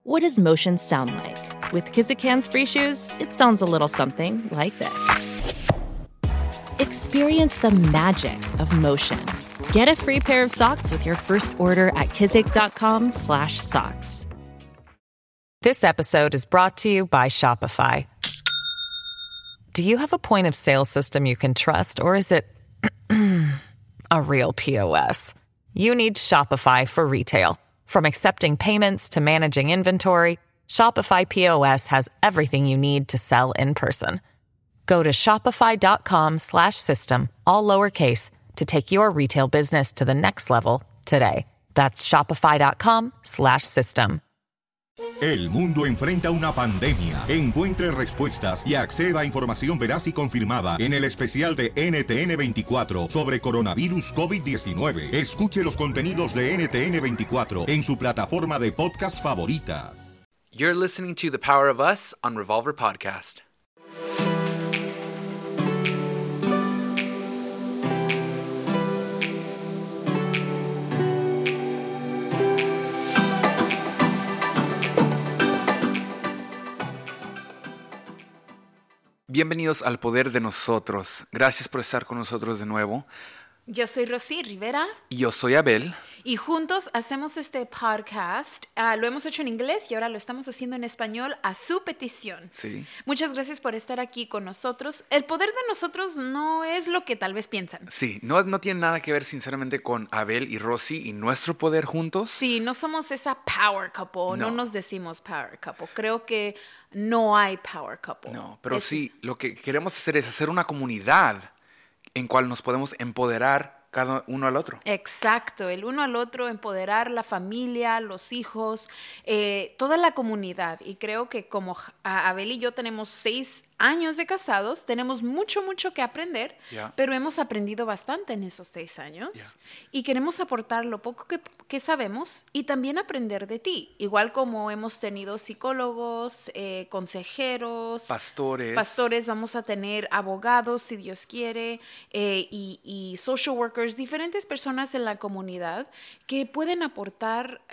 What does motion sound like? With Kizikans free shoes, it sounds a little something like this. Experience the magic of motion. Get a free pair of socks with your first order at kizik.com/socks. This episode is brought to you by Shopify. Do you have a point of sale system you can trust, or is it a real POS? You need Shopify for retail. From accepting payments to managing inventory, Shopify POS has everything you need to sell in person. Go to shopify.com/system, all lowercase, to take your retail business to the next level today. That's shopify.com/system. El mundo enfrenta una pandemia. Encuentre respuestas y acceda a información veraz y confirmada en el especial de NTN24 sobre coronavirus COVID-19. Escuche los contenidos de NTN24 en su plataforma de podcast favorita. You're listening to The Power of Us on Revolver Podcast. Bienvenidos al Poder de Nosotros. Gracias por estar con nosotros de nuevo. Yo soy Rosy Rivera. Y yo soy Abel. Y juntos hacemos este podcast. Lo hemos hecho en inglés y ahora lo estamos haciendo en español a su petición. Sí. Muchas gracias por estar aquí con nosotros. El poder de nosotros no es lo que tal vez piensan. Sí, no tiene nada que ver sinceramente con Abel y Rosy y nuestro poder juntos. Sí, no somos esa power couple. No nos decimos power couple. Creo que no hay power couple. No, pero sí, lo que queremos hacer es hacer una comunidad en cual nos podemos empoderar cada uno al otro. Exacto, el uno al otro, empoderar la familia, los hijos, toda la comunidad. Y creo que como Abel y yo tenemos 6 años de casados, tenemos mucho que aprender, pero hemos aprendido bastante en esos 6 años y queremos aportar lo poco que sabemos y también aprender de ti. Igual como hemos tenido psicólogos, consejeros, pastores, vamos a tener abogados si Dios quiere, y social workers, diferentes personas en la comunidad que pueden aportar,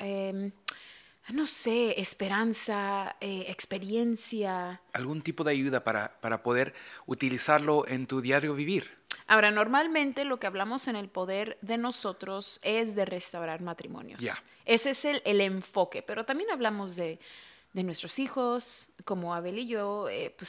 no sé, esperanza, experiencia. Algún tipo de ayuda para poder utilizarlo en tu diario vivir. Ahora, normalmente lo que hablamos en el poder de nosotros es de restaurar matrimonios. Ese es el enfoque, pero también hablamos de nuestros hijos, como Abel y yo,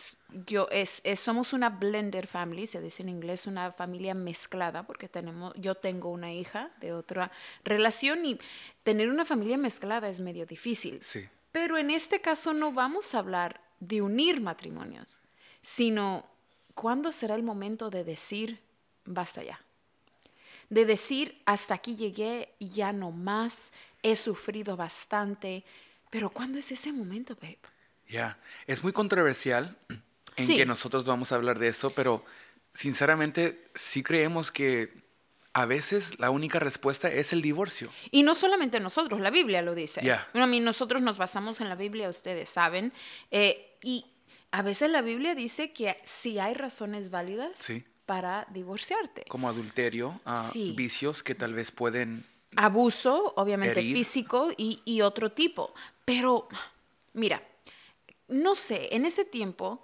somos una blended family, se dice en inglés, una familia mezclada, porque yo tengo una hija de otra relación y tener una familia mezclada es medio difícil. Sí. Pero en este caso no vamos a hablar de unir matrimonios, sino cuándo será el momento de decir, basta ya. De decir, hasta aquí llegué y ya no más, he sufrido bastante. Pero ¿cuándo es ese momento, babe? Es muy controversial en que nosotros vamos a hablar de eso, pero sinceramente sí creemos que a veces la única respuesta es el divorcio. Y no solamente nosotros, la Biblia lo dice. Bueno, nosotros nos basamos en la Biblia, ustedes saben, y a veces la Biblia dice que sí hay razones válidas para divorciarte. Como adulterio, vicios que tal vez pueden... Abuso, obviamente herir. Físico y otro tipo. Pero, mira, no sé, en ese tiempo,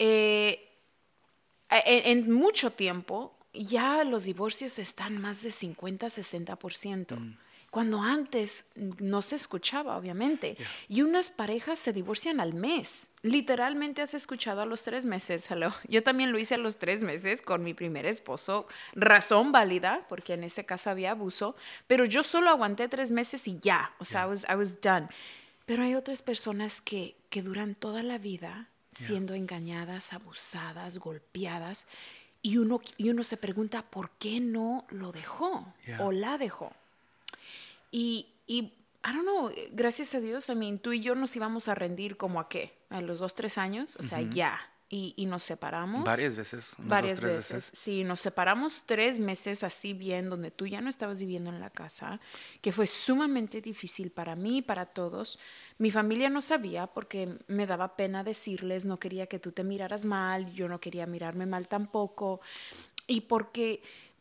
en mucho tiempo, ya los divorcios están más de 50-60%. Cuando antes no se escuchaba, obviamente. Y unas parejas se divorcian al mes. Literalmente has escuchado a los 3 meses. Hello. Yo también lo hice a los 3 meses con mi primer esposo. Razón válida, porque en ese caso había abuso. Pero yo solo aguanté 3 meses y ya. O sea, I was done. Pero hay otras personas que duran toda la vida siendo engañadas, abusadas, golpeadas. Y uno se pregunta, ¿por qué no lo dejó o la dejó? Y I don't know, gracias a Dios, tú y yo nos íbamos a rendir como a qué, a los 2-3 años, o sea, ya. Y nos separamos. Varias veces. Varias veces. Sí, nos separamos 3 meses así bien, donde tú ya no estabas viviendo en la casa, que fue sumamente difícil para mí y para todos. Mi familia no sabía porque me daba pena decirles, no quería que tú te miraras mal, yo no quería mirarme mal tampoco. Y porque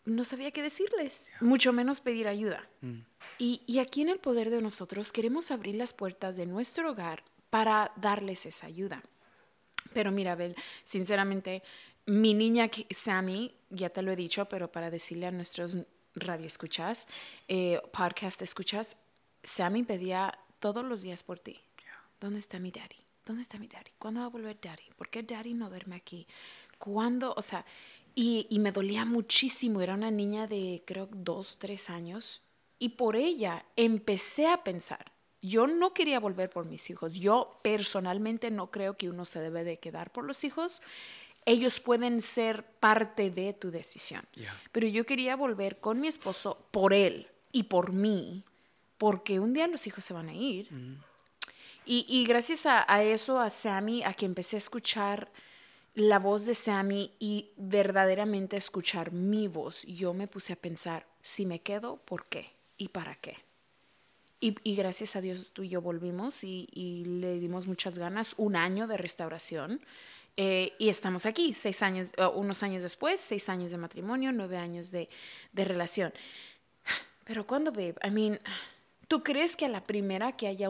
no sabía qué decirles, mucho menos pedir ayuda. Y aquí en El Poder de Nosotros queremos abrir las puertas de nuestro hogar para darles esa ayuda. Pero mira, Abel, sinceramente, mi niña Sammy, ya te lo he dicho, pero para decirle a nuestros radioescuchas, podcast escuchas, Sammy pedía todos los días por ti. ¿Dónde está mi daddy? ¿Dónde está mi daddy? ¿Cuándo va a volver daddy? ¿Por qué daddy no duerme aquí? ¿Cuándo? O sea, y me dolía muchísimo. Era una niña de, creo, 2, 3 años. Y por ella empecé a pensar. Yo no quería volver por mis hijos. Yo personalmente no creo que uno se debe de quedar por los hijos. Ellos pueden ser parte de tu decisión. Yeah. Pero yo quería volver con mi esposo por él y por mí, porque un día los hijos se van a ir. Y gracias a eso, a Sammy, a que empecé a escuchar la voz de Sammy y verdaderamente escuchar mi voz, yo me puse a pensar, si me quedo, ¿por qué? ¿Y para qué? Y gracias a Dios tú y yo volvimos y le dimos muchas ganas, 1 año de restauración. Y estamos aquí, 6 años, unos años después, 6 años de matrimonio, 9 años de relación. Pero ¿cuándo, babe? I mean, ¿tú crees que a la primera que haya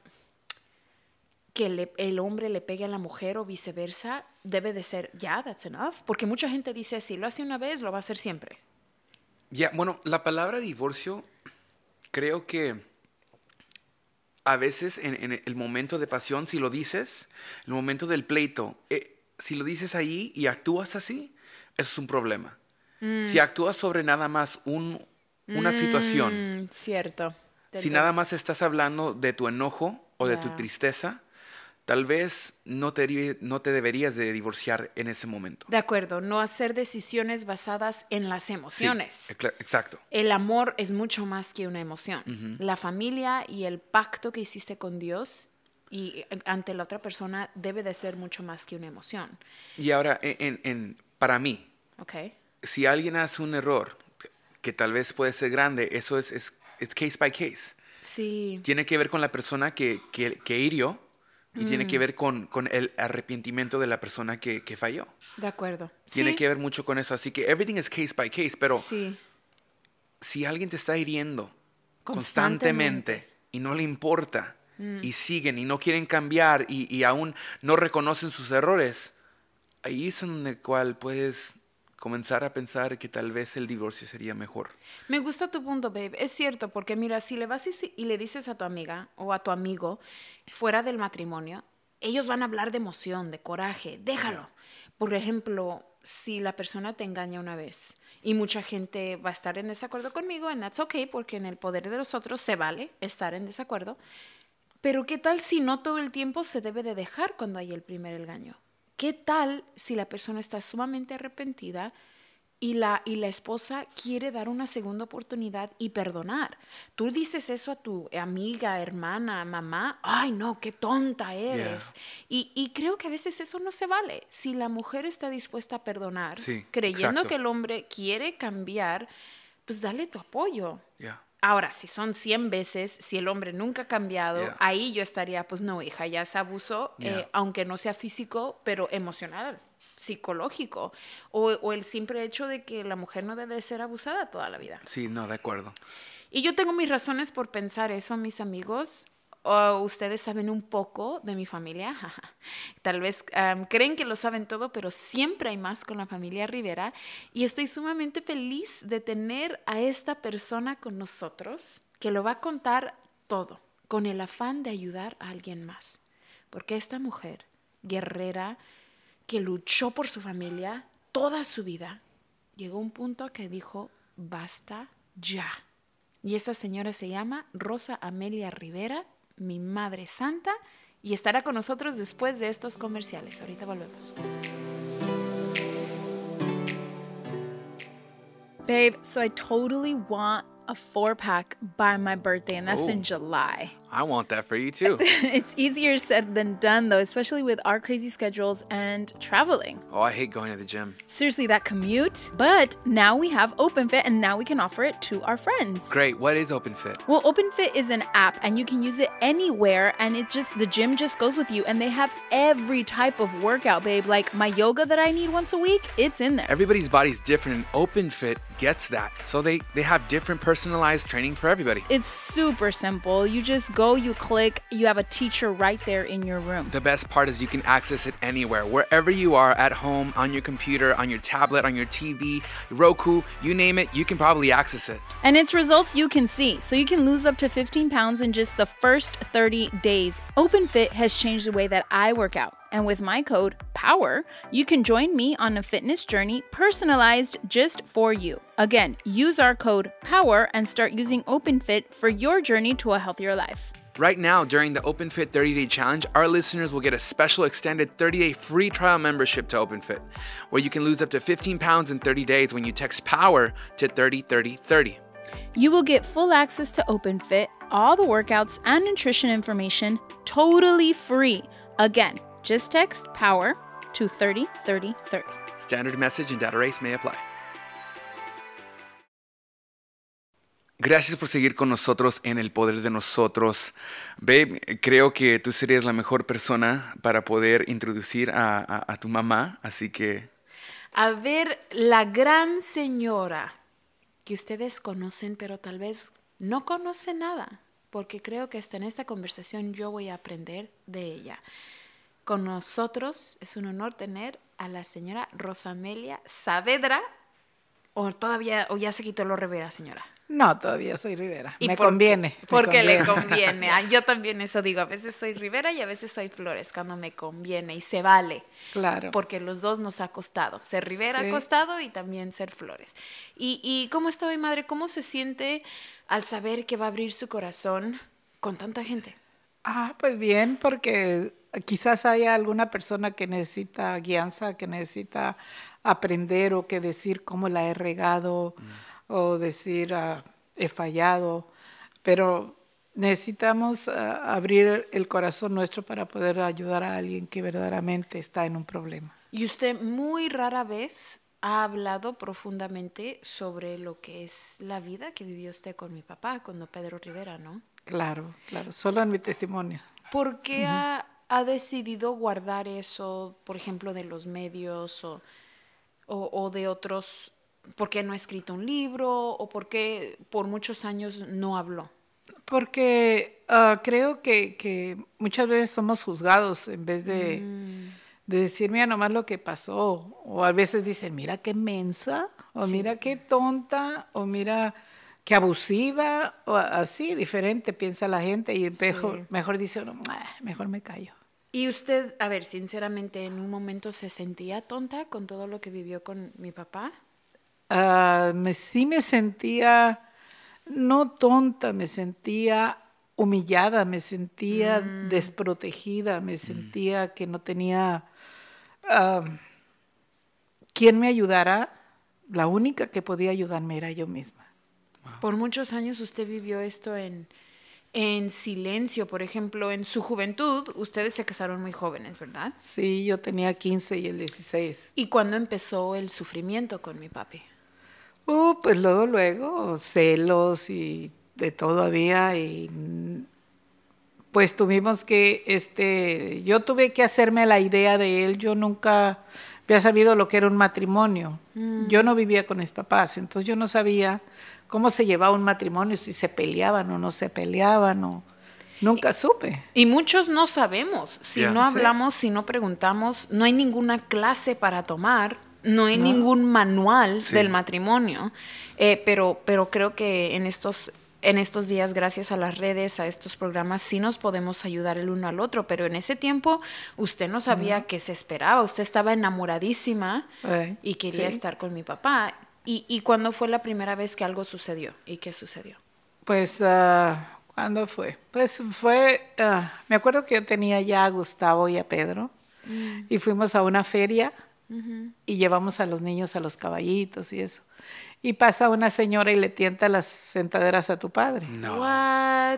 que el hombre le pegue a la mujer o viceversa, debe de ser, that's enough? Porque mucha gente dice, si lo hace una vez, lo va a hacer siempre. Bueno, la palabra divorcio, creo que a veces en el momento de pasión, si lo dices, el momento del pleito, si lo dices ahí y actúas así, eso es un problema. Si actúas sobre nada más una situación. Cierto. Si nada más estás hablando de tu enojo o de tu tristeza, tal vez no te deberías de divorciar en ese momento. De acuerdo, no hacer decisiones basadas en las emociones. Sí, exacto. El amor es mucho más que una emoción. La familia y el pacto que hiciste con Dios y ante la otra persona debe de ser mucho más que una emoción. Y ahora, para mí, si alguien hace un error que tal vez puede ser grande, eso es case by case. Sí. Tiene que ver con la persona que hirió. Y tiene que ver con el arrepentimiento de la persona que falló. De acuerdo. Tiene que ver mucho con eso. Así que everything is case by case. Pero sí. Si alguien te está hiriendo constantemente y no le importa y siguen y no quieren cambiar y aún no reconocen sus errores, ahí es en el cual puedes comenzar a pensar que tal vez el divorcio sería mejor. Me gusta tu punto, babe. Es cierto, porque mira, si le vas y le dices a tu amiga o a tu amigo fuera del matrimonio, ellos van a hablar de emoción, de coraje. Déjalo. Por ejemplo, si la persona te engaña una vez y mucha gente va a estar en desacuerdo conmigo, and that's okay, porque en el poder de los otros se vale estar en desacuerdo. Pero ¿qué tal si no todo el tiempo se debe de dejar cuando hay el primer engaño? ¿Qué tal si la persona está sumamente arrepentida y la esposa quiere dar una segunda oportunidad y perdonar? Tú dices eso a tu amiga, hermana, mamá. ¡Ay, no, qué tonta eres! Yeah. Y creo que a veces eso no se vale. Si la mujer está dispuesta a perdonar, creyendo que el hombre quiere cambiar, pues dale tu apoyo. Yeah. Ahora, si son 100 veces, si el hombre nunca ha cambiado, ahí yo estaría, pues no, hija, ya se abusó, aunque no sea físico, pero emocional, psicológico. O el simple hecho de que la mujer no debe ser abusada toda la vida. Sí, no, de acuerdo. Y yo tengo mis razones por pensar eso, mis amigos. Ustedes saben un poco de mi familia. Tal vez creen que lo saben todo, pero siempre hay más con la familia Rivera. Y estoy sumamente feliz de tener a esta persona con nosotros que lo va a contar todo, con el afán de ayudar a alguien más. Porque esta mujer, guerrera, que luchó por su familia toda su vida, llegó a un punto que dijo, basta ya. Y esa señora se llama Rosa Amelia Rivera, mi madre santa, y estará con nosotros después de estos comerciales. Ahorita volvemos. Babe, so I totally want a 4-pack by my birthday, and that's in July. I want that for you too. It's easier said than done, though, especially with our crazy schedules and traveling. Oh, I hate going to the gym. Seriously, that commute. But now we have OpenFit, and now we can offer it to our friends. Great. What is OpenFit? Well, OpenFit is an app, and you can use it anywhere, and the gym just goes with you, and they have every type of workout, babe. Like my yoga that I need once a week, it's in there. Everybody's body's different, and OpenFit gets that. So they have different personalized training for everybody. It's super simple. You just go, you click, you have a teacher right there in your room. The best part is you can access it anywhere, wherever you are, at home, on your computer, on your tablet, on your TV, Roku, you name it, you can probably access it. And its results you can see. So you can lose up to 15 pounds in just the first 30 days. OpenFit has changed the way that I work out. And with my code POWER, you can join me on a fitness journey personalized just for you. Again, use our code POWER and start using OpenFit for your journey to a healthier life. Right now, during the OpenFit 30-Day Challenge, our listeners will get a special extended 30-day free trial membership to OpenFit, where you can lose up to 15 pounds in 30 days when you text POWER to 303030. You will get full access to OpenFit, all the workouts and nutrition information totally free. Again, just text POWER to 303030. Standard message and data rates may apply. Gracias por seguir con nosotros en El Poder de Nosotros. Babe, creo que tú serías la mejor persona para poder introducir a tu mamá, así que... A ver, la gran señora que ustedes conocen, pero tal vez no conocen nada, porque creo que hasta en esta conversación yo voy a aprender de ella. Con nosotros es un honor tener a la señora Rosamelia Saavedra, o ya se quitó lo Rivera, señora. No, todavía soy Rivera. ¿Y Me por qué? conviene. Porque le conviene. Yo también eso digo. A veces soy Rivera y a veces soy Flores, cuando me conviene. Y se vale. Claro. Porque los dos nos ha costado. Ser Rivera Sí. ha costado y también ser Flores. ¿Y cómo está mi madre? ¿Cómo se siente al saber que va a abrir su corazón con tanta gente? Pues bien, porque quizás haya alguna persona que necesita guianza, que necesita aprender o que decir cómo la he regado o decir he fallado, pero necesitamos abrir el corazón nuestro para poder ayudar a alguien que verdaderamente está en un problema. Y usted muy rara vez ha hablado profundamente sobre lo que es la vida que vivió usted con mi papá, con don Pedro Rivera, ¿no? Claro, solo en mi testimonio. ¿Por qué ha decidido guardar eso, por ejemplo, de los medios o de otros? ¿Por qué no ha escrito un libro o por qué por muchos años no habló? Porque creo que muchas veces somos juzgados en vez de decir, mira nomás lo que pasó. O a veces dicen, mira qué mensa, o Sí. mira qué tonta, o mira qué abusiva, o así, diferente piensa la gente. Y mejor dice uno, mejor me callo. Y usted, a ver, sinceramente, ¿en un momento se sentía tonta con todo lo que vivió con mi papá? Sí me sentía, no tonta, me sentía humillada, me sentía desprotegida, me sentía que no tenía quien me ayudara. La única que podía ayudarme era yo misma. Por muchos años usted vivió esto en silencio. Por ejemplo, en su juventud, ustedes se casaron muy jóvenes, ¿verdad? Sí, yo tenía 15 y él 16. ¿Y cuándo empezó el sufrimiento con mi papi? Pues luego, celos y de todo había, y pues tuvimos que, yo tuve que hacerme la idea de él. Yo nunca había sabido lo que era un matrimonio. Yo no vivía con mis papás, entonces yo no sabía cómo se llevaba un matrimonio, si se peleaban o no se peleaban, nunca supe. Y muchos no sabemos. Si Yeah. no Sí. hablamos, si no preguntamos, no hay ninguna clase para tomar, no hay ningún manual Sí. del matrimonio. Pero creo que en estos días, gracias a las redes, a estos programas, sí nos podemos ayudar el uno al otro. Pero en ese tiempo usted no sabía qué se esperaba. Usted estaba enamoradísima y quería Sí. estar con mi papá. ¿Y cuándo fue la primera vez que algo sucedió? ¿Y qué sucedió? Pues, ¿cuándo fue? Pues me acuerdo que yo tenía ya a Gustavo y a Pedro, y fuimos a una feria y llevamos a los niños a los caballitos y eso. Y pasa una señora y le tienta las sentaderas a tu padre. No. What?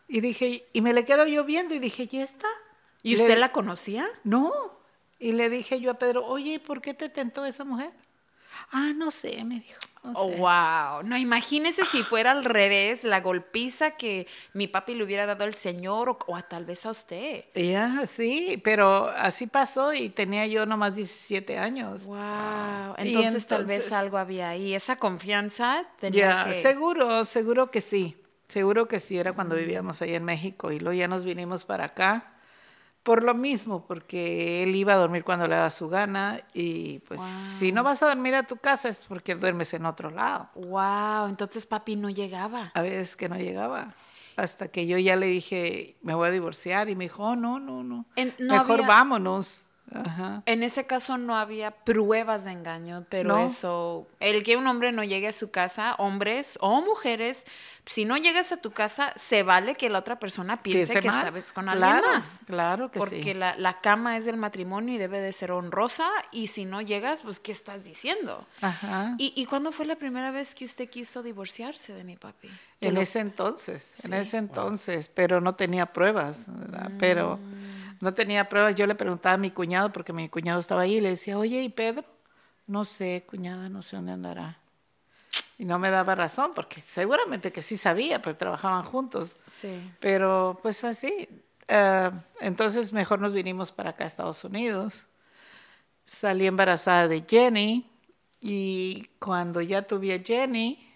Y dije, y me le quedo yo viendo y dije, ¿y esta? ¿Y usted la conocía? No. Y le dije yo a Pedro, oye, ¿por qué te tentó esa mujer? Ah, no sé, me dijo. No Oh, sé. wow. No, imagínese si fuera al revés, la golpiza que mi papi le hubiera dado al señor o tal vez a usted. Ya, sí, pero así pasó y tenía yo nomás 17 años. Wow. Y Entonces tal vez entonces- algo había ahí. Esa confianza tenía Ya, que... seguro que sí. Seguro que sí, era cuando vivíamos allá en México y luego ya nos vinimos para acá. Por lo mismo, porque él iba a dormir cuando le daba su gana y pues si no vas a dormir a tu casa es porque duermes en otro lado. Wow. Entonces papi no llegaba. A veces que no llegaba. Hasta que yo ya le dije, me voy a divorciar y me dijo, oh, no. No Mejor había- vámonos. Ajá. En ese caso no había pruebas de engaño, pero No. eso, el que un hombre no llegue a su casa, hombres o mujeres, si no llegas a tu casa, se vale que la otra persona piense que mal. estabas con alguien Claro, más. claro que Porque sí. la cama es del matrimonio y debe de ser honrosa, y si no llegas, pues, ¿qué estás diciendo? Ajá. ¿Y cuándo fue la primera vez que usted quiso divorciarse de mi papi? Que En lo- ese entonces, pero no tenía pruebas, ¿verdad? Pero no tenía pruebas. Yo le preguntaba a mi cuñado, porque mi cuñado estaba ahí, y le decía, oye, ¿y Pedro? No sé, cuñada, no sé dónde andará. Y no me daba razón, porque seguramente que sí sabía, pero trabajaban juntos. Sí. Pero pues así. Entonces mejor nos vinimos para acá a Estados Unidos. Salí embarazada de Jenny y cuando ya tuve a Jenny,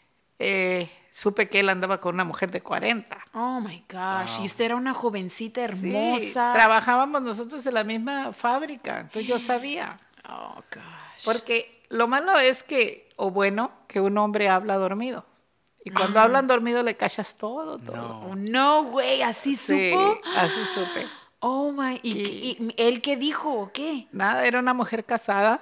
supe que él andaba con una mujer de 40. Oh, my gosh. Y usted era una jovencita Sí, hermosa. trabajábamos nosotros en la misma fábrica, entonces yo sabía. Oh, gosh. Porque lo malo es que, o bueno, que un hombre habla dormido. Y cuando hablan dormido le cachas todo. Oh, no, güey, ¿así Sí, supo? así supe. Oh, my. ¿Y él qué dijo o qué? Nada, era una mujer casada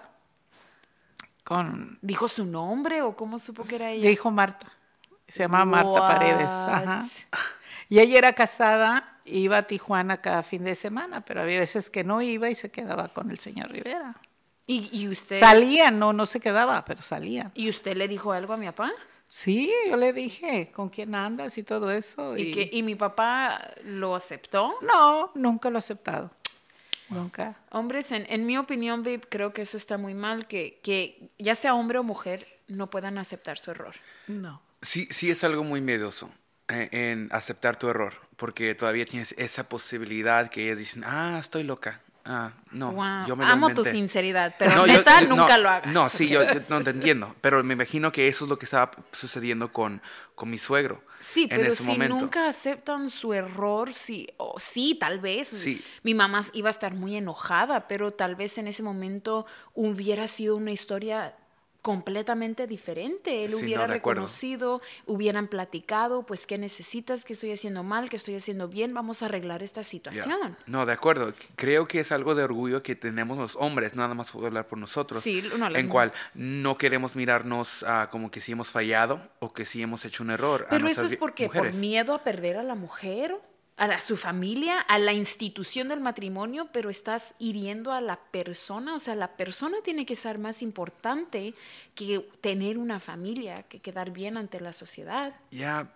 con... ¿Dijo su nombre o cómo supo que era ella? Dijo Marta. Se llamaba Marta What? Paredes. Ajá. Y ella era casada, iba a Tijuana cada fin de semana, pero había veces que no iba y se quedaba con el señor Rivera. ¿Y usted? Salían, no se quedaba, pero salían. ¿Y usted le dijo algo a mi papá? Sí, yo le dije, ¿con quién andas y todo eso? ¿Y mi papá lo aceptó? No, nunca lo he aceptado. Nunca. Hombres, en mi opinión, babe, creo que eso está muy mal, que ya sea hombre o mujer, no puedan aceptar su error. No. Sí, sí es algo muy miedoso en aceptar tu error, porque todavía tienes esa posibilidad que ellas dicen, estoy loca. No, Wow. yo me lo Amo tu inventé. sinceridad, pero No, neta, yo- nunca no, lo hagas. No, sí, porque- yo no te entiendo, pero me imagino que eso es lo que estaba sucediendo con mi suegro. Sí, en pero ese si momento. nunca aceptan su error, sí, tal vez. Sí. Mi mamá iba a estar muy enojada, pero tal vez en ese momento hubiera sido una historia completamente diferente. Él Sí, hubiera no, de acuerdo. reconocido, hubieran platicado, pues, ¿qué necesitas? ¿Qué estoy haciendo mal? ¿Qué estoy haciendo bien? Vamos a arreglar esta Ya. situación. No, de acuerdo. Creo que es algo de orgullo que tenemos los hombres, nada más puedo hablar por nosotros, Sí, no, las en cual no queremos mirarnos como que si hemos fallado o que si hemos hecho un error. a Pero eso nuestras es porque por mujeres. miedo a perder a la mujer, su familia, a la institución del matrimonio, pero estás hiriendo a la persona. O sea, la persona tiene que ser más importante que tener una familia, que quedar bien ante la sociedad. Ya,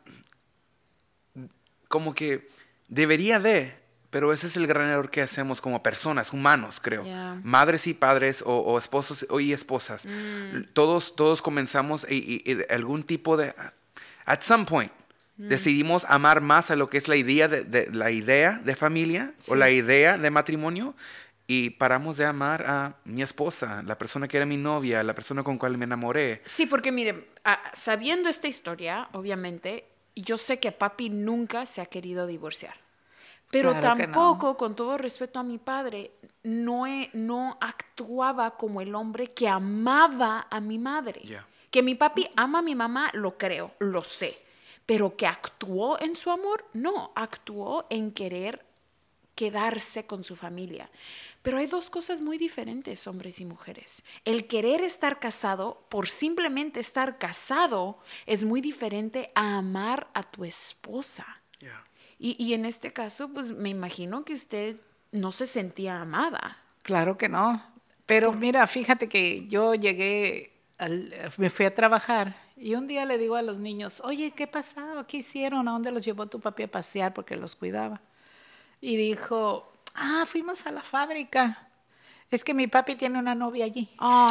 como que debería pero ese es el gran error que hacemos como personas, humanos, creo. Ya. Madres y padres o esposos y esposas. Todos comenzamos y algún tipo de... At some point, decidimos amar más a lo que es la idea de familia o la idea de matrimonio y paramos de amar a mi esposa, la persona que era mi novia, la persona con cual me enamoré. Sí, porque mire, sabiendo esta historia, obviamente, yo sé que papi nunca se ha querido divorciar. Pero Claro que no. tampoco, con todo respeto a mi padre, no actuaba como el hombre que amaba a mi madre. Ya. Que mi papi ama a mi mamá, lo creo, lo sé. Pero que actuó en su amor, no, actuó en querer quedarse con su familia. Pero hay dos cosas muy diferentes, hombres y mujeres. El querer estar casado por simplemente estar casado es muy diferente a amar a tu esposa. Ya. Y en este caso, pues me imagino que usted no se sentía amada. Claro que no. Pero mira, fíjate que yo llegué me fui a trabajar y un día le digo a los niños, oye, ¿qué pasó? ¿Qué hicieron? ¿A dónde los llevó tu papi a pasear? Porque los cuidaba. Y dijo, fuimos a la fábrica. Es que mi papi tiene una novia allí.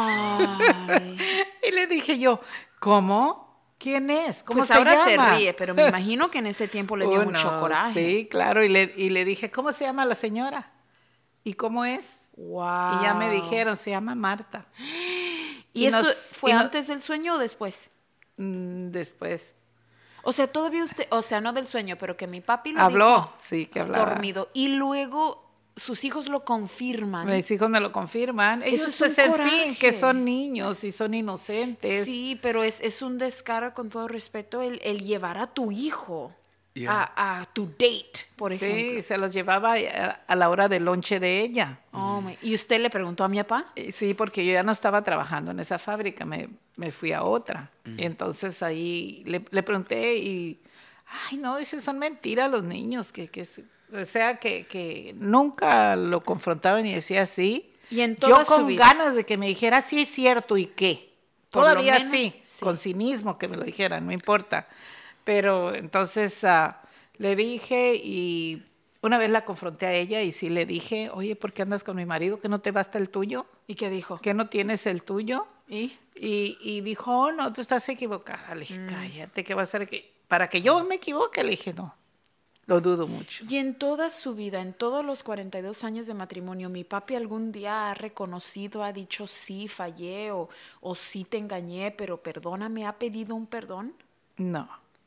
Ay. Y le dije yo, ¿cómo? ¿Quién es? ¿Cómo Pues se ahora llama? se ríe, pero me imagino que en ese tiempo le dio mucho coraje. Sí, claro. Y le dije, ¿cómo se llama la señora? ¿Y cómo es? Wow. Y ya me dijeron, se llama Marta. ¿Y esto fue antes del sueño o después? Después. O sea, todavía usted, o sea, no del sueño, pero que mi papi lo Habló, dijo sí, que hablaba. dormido. Y luego sus hijos lo confirman. Mis hijos me lo confirman. Ellos, es pues, un en coraje. fin, que son niños y son inocentes. Sí, pero es un descaro, con todo respeto, el llevar a tu hijo a tu date, por ejemplo. Sí, se los llevaba a la hora del lonche de ella. ¿Y usted le preguntó a mi papá? Sí, porque yo ya no estaba trabajando en esa fábrica, me fui a otra. Y entonces ahí le pregunté y, no, dice, son mentiras los niños, o sea, que nunca lo confrontaban y decía sí. Y en toda yo su con vida. ganas de que me dijera, sí es cierto, ¿y qué? Por lo Todavía menos, sí, con cinismo que me lo dijera, no importa. Pero entonces le dije y una vez la confronté a ella y sí le dije, oye, ¿por qué andas con mi marido? ¿Que no te basta el tuyo? ¿Y qué dijo? ¿Que no tienes el tuyo? ¿Y? Y dijo, oh, no, tú estás equivocada. Le dije, cállate, ¿qué va a ser? Para que yo me equivoque, le dije, no, lo dudo mucho. Y en toda su vida, en todos los 42 años de matrimonio, ¿mi papi algún día ha reconocido, ha dicho sí, fallé o sí te engañé, pero perdóname, ha pedido un perdón? No.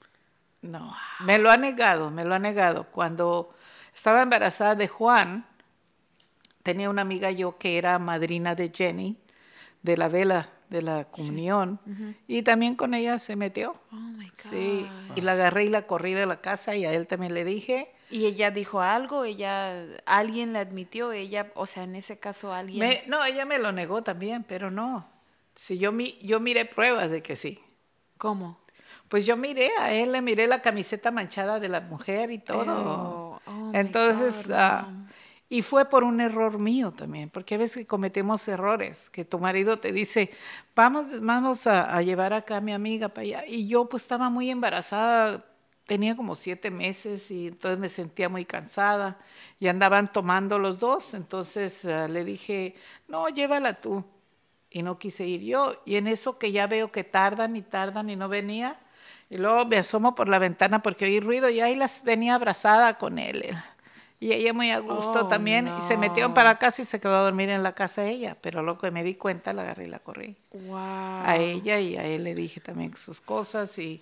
Me lo ha negado. Cuando estaba embarazada de Juan, tenía una amiga yo que era madrina de Jenny, de la vela de la comunión, y también con ella se metió. Oh my God. Sí, y la agarré y la corrí de la casa y a él también le dije. ¿Y ella dijo algo? ¿Alguien le admitió? O sea, en ese caso alguien... No, ella me lo negó también, pero no. Sí, yo miré pruebas de que sí. ¿Cómo? Pues yo miré a él, le miré la camiseta manchada de la mujer y todo. Entonces, y fue por un error mío también, porque a veces cometemos errores, que tu marido te dice, vamos a llevar acá a mi amiga para allá. Y yo pues estaba muy embarazada, tenía como 7 meses y entonces me sentía muy cansada y andaban tomando los dos. Entonces le dije, no, llévala tú. Y no quise ir yo. Y en eso que ya veo que tardan y no venía. Y luego me asomo por la ventana porque oí ruido y ahí venía abrazada con él. Y ella muy a gusto también. No. Y se metieron para casa y se quedó a dormir en la casa ella. Pero luego que me di cuenta, la agarré y la corrí. Wow. A ella y a él le dije también sus cosas. Y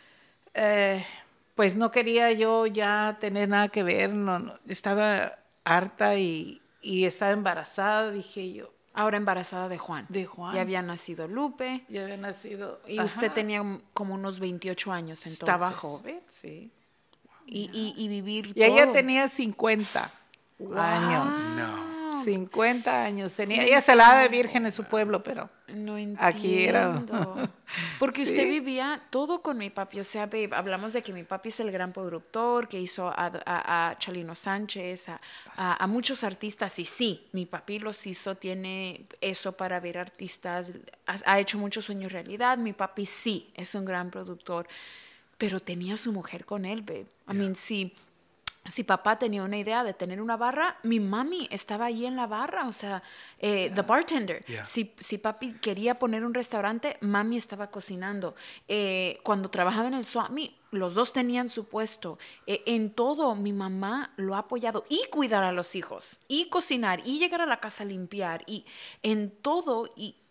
pues no quería yo ya tener nada que ver. No, estaba harta y estaba embarazada, dije yo. Ahora embarazada de Juan. De Juan. Ya había nacido Lupe. Ya había nacido. Y usted tenía como unos 28 años entonces. Estaba joven, sí. Y vivir Y ella tenía 50 años. No. 50 años tenía. Ella se la daba de virgen en su pueblo, pero no entiendo. aquí era. Porque Sí. usted vivía todo con mi papi. O sea, babe, hablamos de que mi papi es el gran productor, que hizo a Chalino Sánchez, a muchos artistas. Y sí, mi papi los hizo, tiene eso para ver artistas, ha hecho muchos sueños realidad. Mi papi sí, es un gran productor. Pero tenía a su mujer con él, babe. I mean, si papá tenía una idea de tener una barra, mi mami estaba ahí en la barra, o sea, the bartender. Yeah. Si papi quería poner un restaurante, mami estaba cocinando. Cuando trabajaba en el Swami, los dos tenían su puesto. En todo, mi mamá lo ha apoyado. Y cuidar a los hijos, y cocinar, y llegar a la casa a limpiar, y en todo,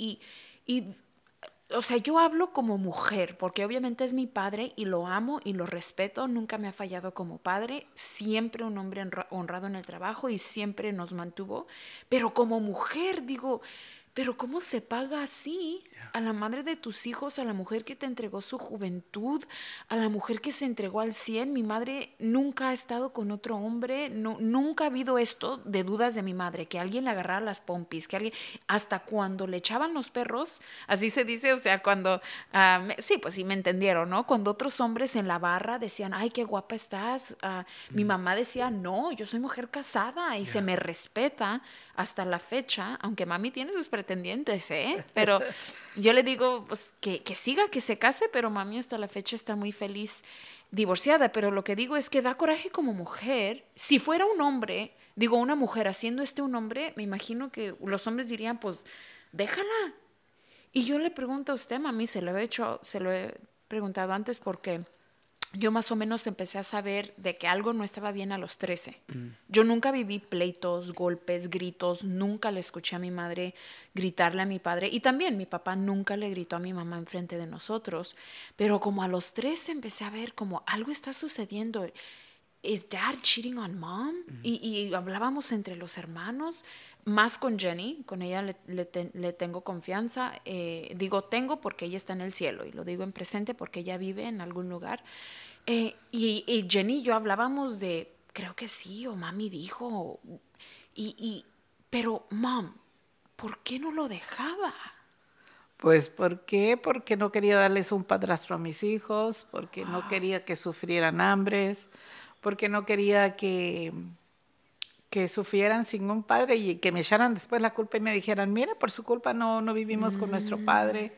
o sea, yo hablo como mujer, porque obviamente es mi padre y lo amo y lo respeto. Nunca me ha fallado como padre. Siempre un hombre honrado en el trabajo y siempre nos mantuvo. Pero como mujer, digo, pero ¿cómo se paga así a la madre de tus hijos, a la mujer que te entregó su juventud, a la mujer que se entregó al 100? Mi madre nunca ha estado con otro hombre, nunca ha habido esto de dudas de mi madre, que alguien le agarrara las pompis, que alguien, hasta cuando le echaban los perros, así se dice, o sea, cuando, sí, pues sí me entendieron, ¿no? Cuando otros hombres en la barra decían, ay, qué guapa estás, mi mamá decía, no, yo soy mujer casada y se me respeta hasta la fecha, aunque mami tiene sus pretensiones, pretendientes, ¿eh? Pero yo le digo pues, que siga, que se case, pero mami hasta la fecha está muy feliz divorciada. Pero lo que digo es que da coraje como mujer. Si fuera un hombre, digo una mujer haciendo un hombre, me imagino que los hombres dirían, pues, déjala. Y yo le pregunto a usted, mami, se lo he preguntado antes porque yo más o menos empecé a saber de que algo no estaba bien a los 13. Yo nunca viví pleitos, golpes, gritos, nunca le escuché a mi madre gritarle a mi padre y también mi papá nunca le gritó a mi mamá enfrente de nosotros, pero como a los 13 empecé a ver como algo está sucediendo. ¿Is dad cheating on mom? Y hablábamos entre los hermanos, más con Jenny, con ella le tengo confianza. Digo tengo porque ella está en el cielo y lo digo en presente porque ella vive en algún lugar. Y Jenny y yo hablábamos de, creo que sí, o mami dijo, pero mom, ¿por qué no lo dejaba? Pues, ¿por qué? Porque no quería darles un padrastro a mis hijos, porque no quería que sufrieran hambres, porque no quería que sufrieran sin un padre y que me echaran después la culpa y me dijeran, mira, por su culpa no vivimos con nuestro padre.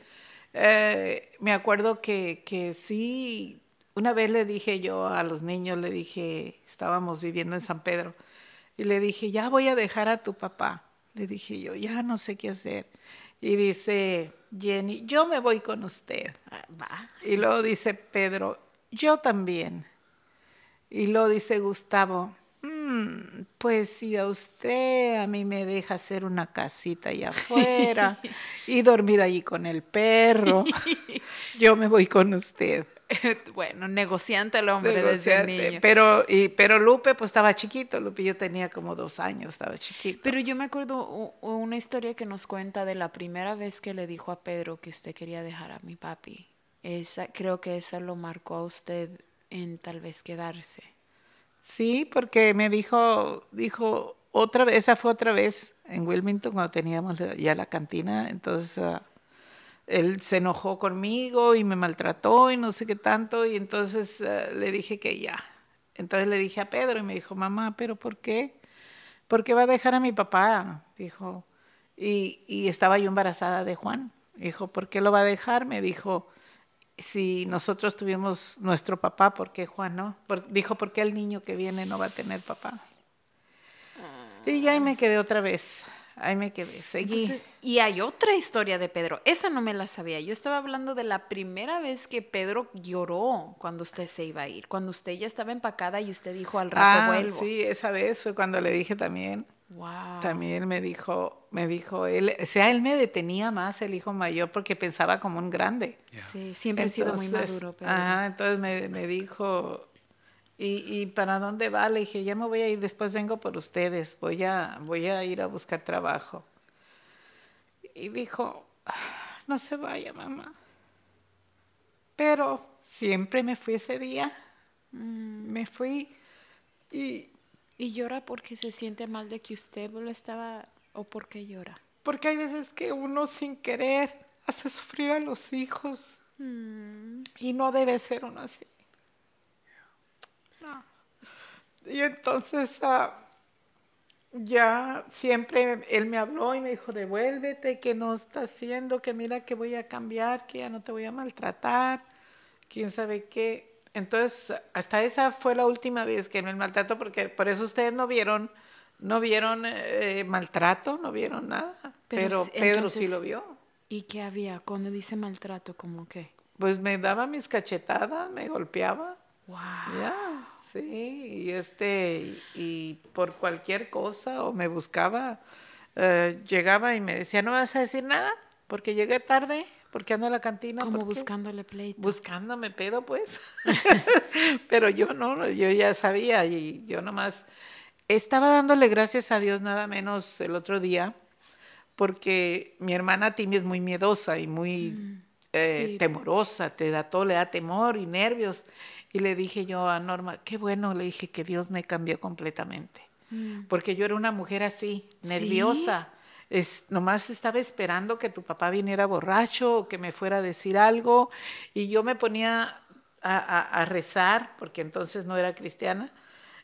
Me acuerdo que sí, una vez le dije yo a los niños, le dije, estábamos viviendo en San Pedro, y le dije, ya voy a dejar a tu papá. Le dije yo, ya no sé qué hacer. Y dice Jenny, yo me voy con usted. Sí. Y luego dice Pedro, yo también. Y luego dice Gustavo, pues si a usted a mí me deja hacer una casita allá afuera y dormir allí con el perro, yo me voy con usted. Bueno, negociante el hombre desde niño. Pero Lupe pues estaba chiquito, Lupe yo tenía como 2 años, estaba chiquito. Pero yo me acuerdo una historia que nos cuenta de la primera vez que le dijo a Pedro que usted quería dejar a mi papi. Creo que esa lo marcó a usted en tal vez quedarse. Sí, porque me dijo otra vez, esa fue otra vez en Wilmington cuando teníamos ya la cantina, entonces él se enojó conmigo y me maltrató y no sé qué tanto, y entonces le dije que ya. Entonces le dije a Pedro y me dijo, mamá, ¿pero por qué? ¿Por qué va a dejar a mi papá? Dijo, y estaba yo embarazada de Juan. Dijo, ¿por qué lo va a dejar? Me dijo, si nosotros tuvimos nuestro papá, ¿por qué Juan no? Dijo, ¿por qué el niño que viene no va a tener papá? Y ya ahí me quedé otra vez. Ahí me quedé, seguí. Entonces, y hay otra historia de Pedro. Esa no me la sabía. Yo estaba hablando de la primera vez que Pedro lloró cuando usted se iba a ir. Cuando usted ya estaba empacada y usted dijo, al rato vuelvo. Sí, esa vez fue cuando le dije también. Wow. También me dijo él, o sea, él me detenía más, el hijo mayor, porque pensaba como un grande. Yeah. Sí, siempre ha sido muy maduro, Pedro. Entonces me dijo, ¿y para dónde va? Le dije, ya me voy a ir, después vengo por ustedes, voy a ir a buscar trabajo. Y dijo, no se vaya, mamá. Pero siempre me fui ese día, me fui ¿Y llora porque se siente mal de que usted lo estaba, o por qué llora? Porque hay veces que uno sin querer hace sufrir a los hijos y no debe ser uno así. No. Y entonces ya siempre él me habló y me dijo, devuélvete, que no está haciendo, que mira que voy a cambiar, que ya no te voy a maltratar, quién sabe qué. Entonces, hasta esa fue la última vez que me maltrató, porque por eso ustedes no vieron maltrato, no vieron nada, pero Pedro entonces, sí lo vio. ¿Y qué había? Cuando dice maltrato, ¿cómo qué? Pues me daba mis cachetadas, me golpeaba. Wow. Ya, sí, y por cualquier cosa, o me buscaba, llegaba y me decía, ¿no vas a decir nada? Porque llegué tarde, porque ando en la cantina. Como buscándole pleito. Buscándome pedo, pues. Pero yo no, yo ya sabía, y yo nomás estaba dándole gracias a Dios nada menos el otro día, porque mi hermana Timmy es muy miedosa y muy sí. temorosa, le da temor y nervios. Y le dije yo a Norma, qué bueno, le dije que Dios me cambió completamente. Porque yo era una mujer así, nerviosa. Nomás estaba esperando que tu papá viniera borracho o que me fuera a decir algo. Y yo me ponía a rezar, porque entonces no era cristiana,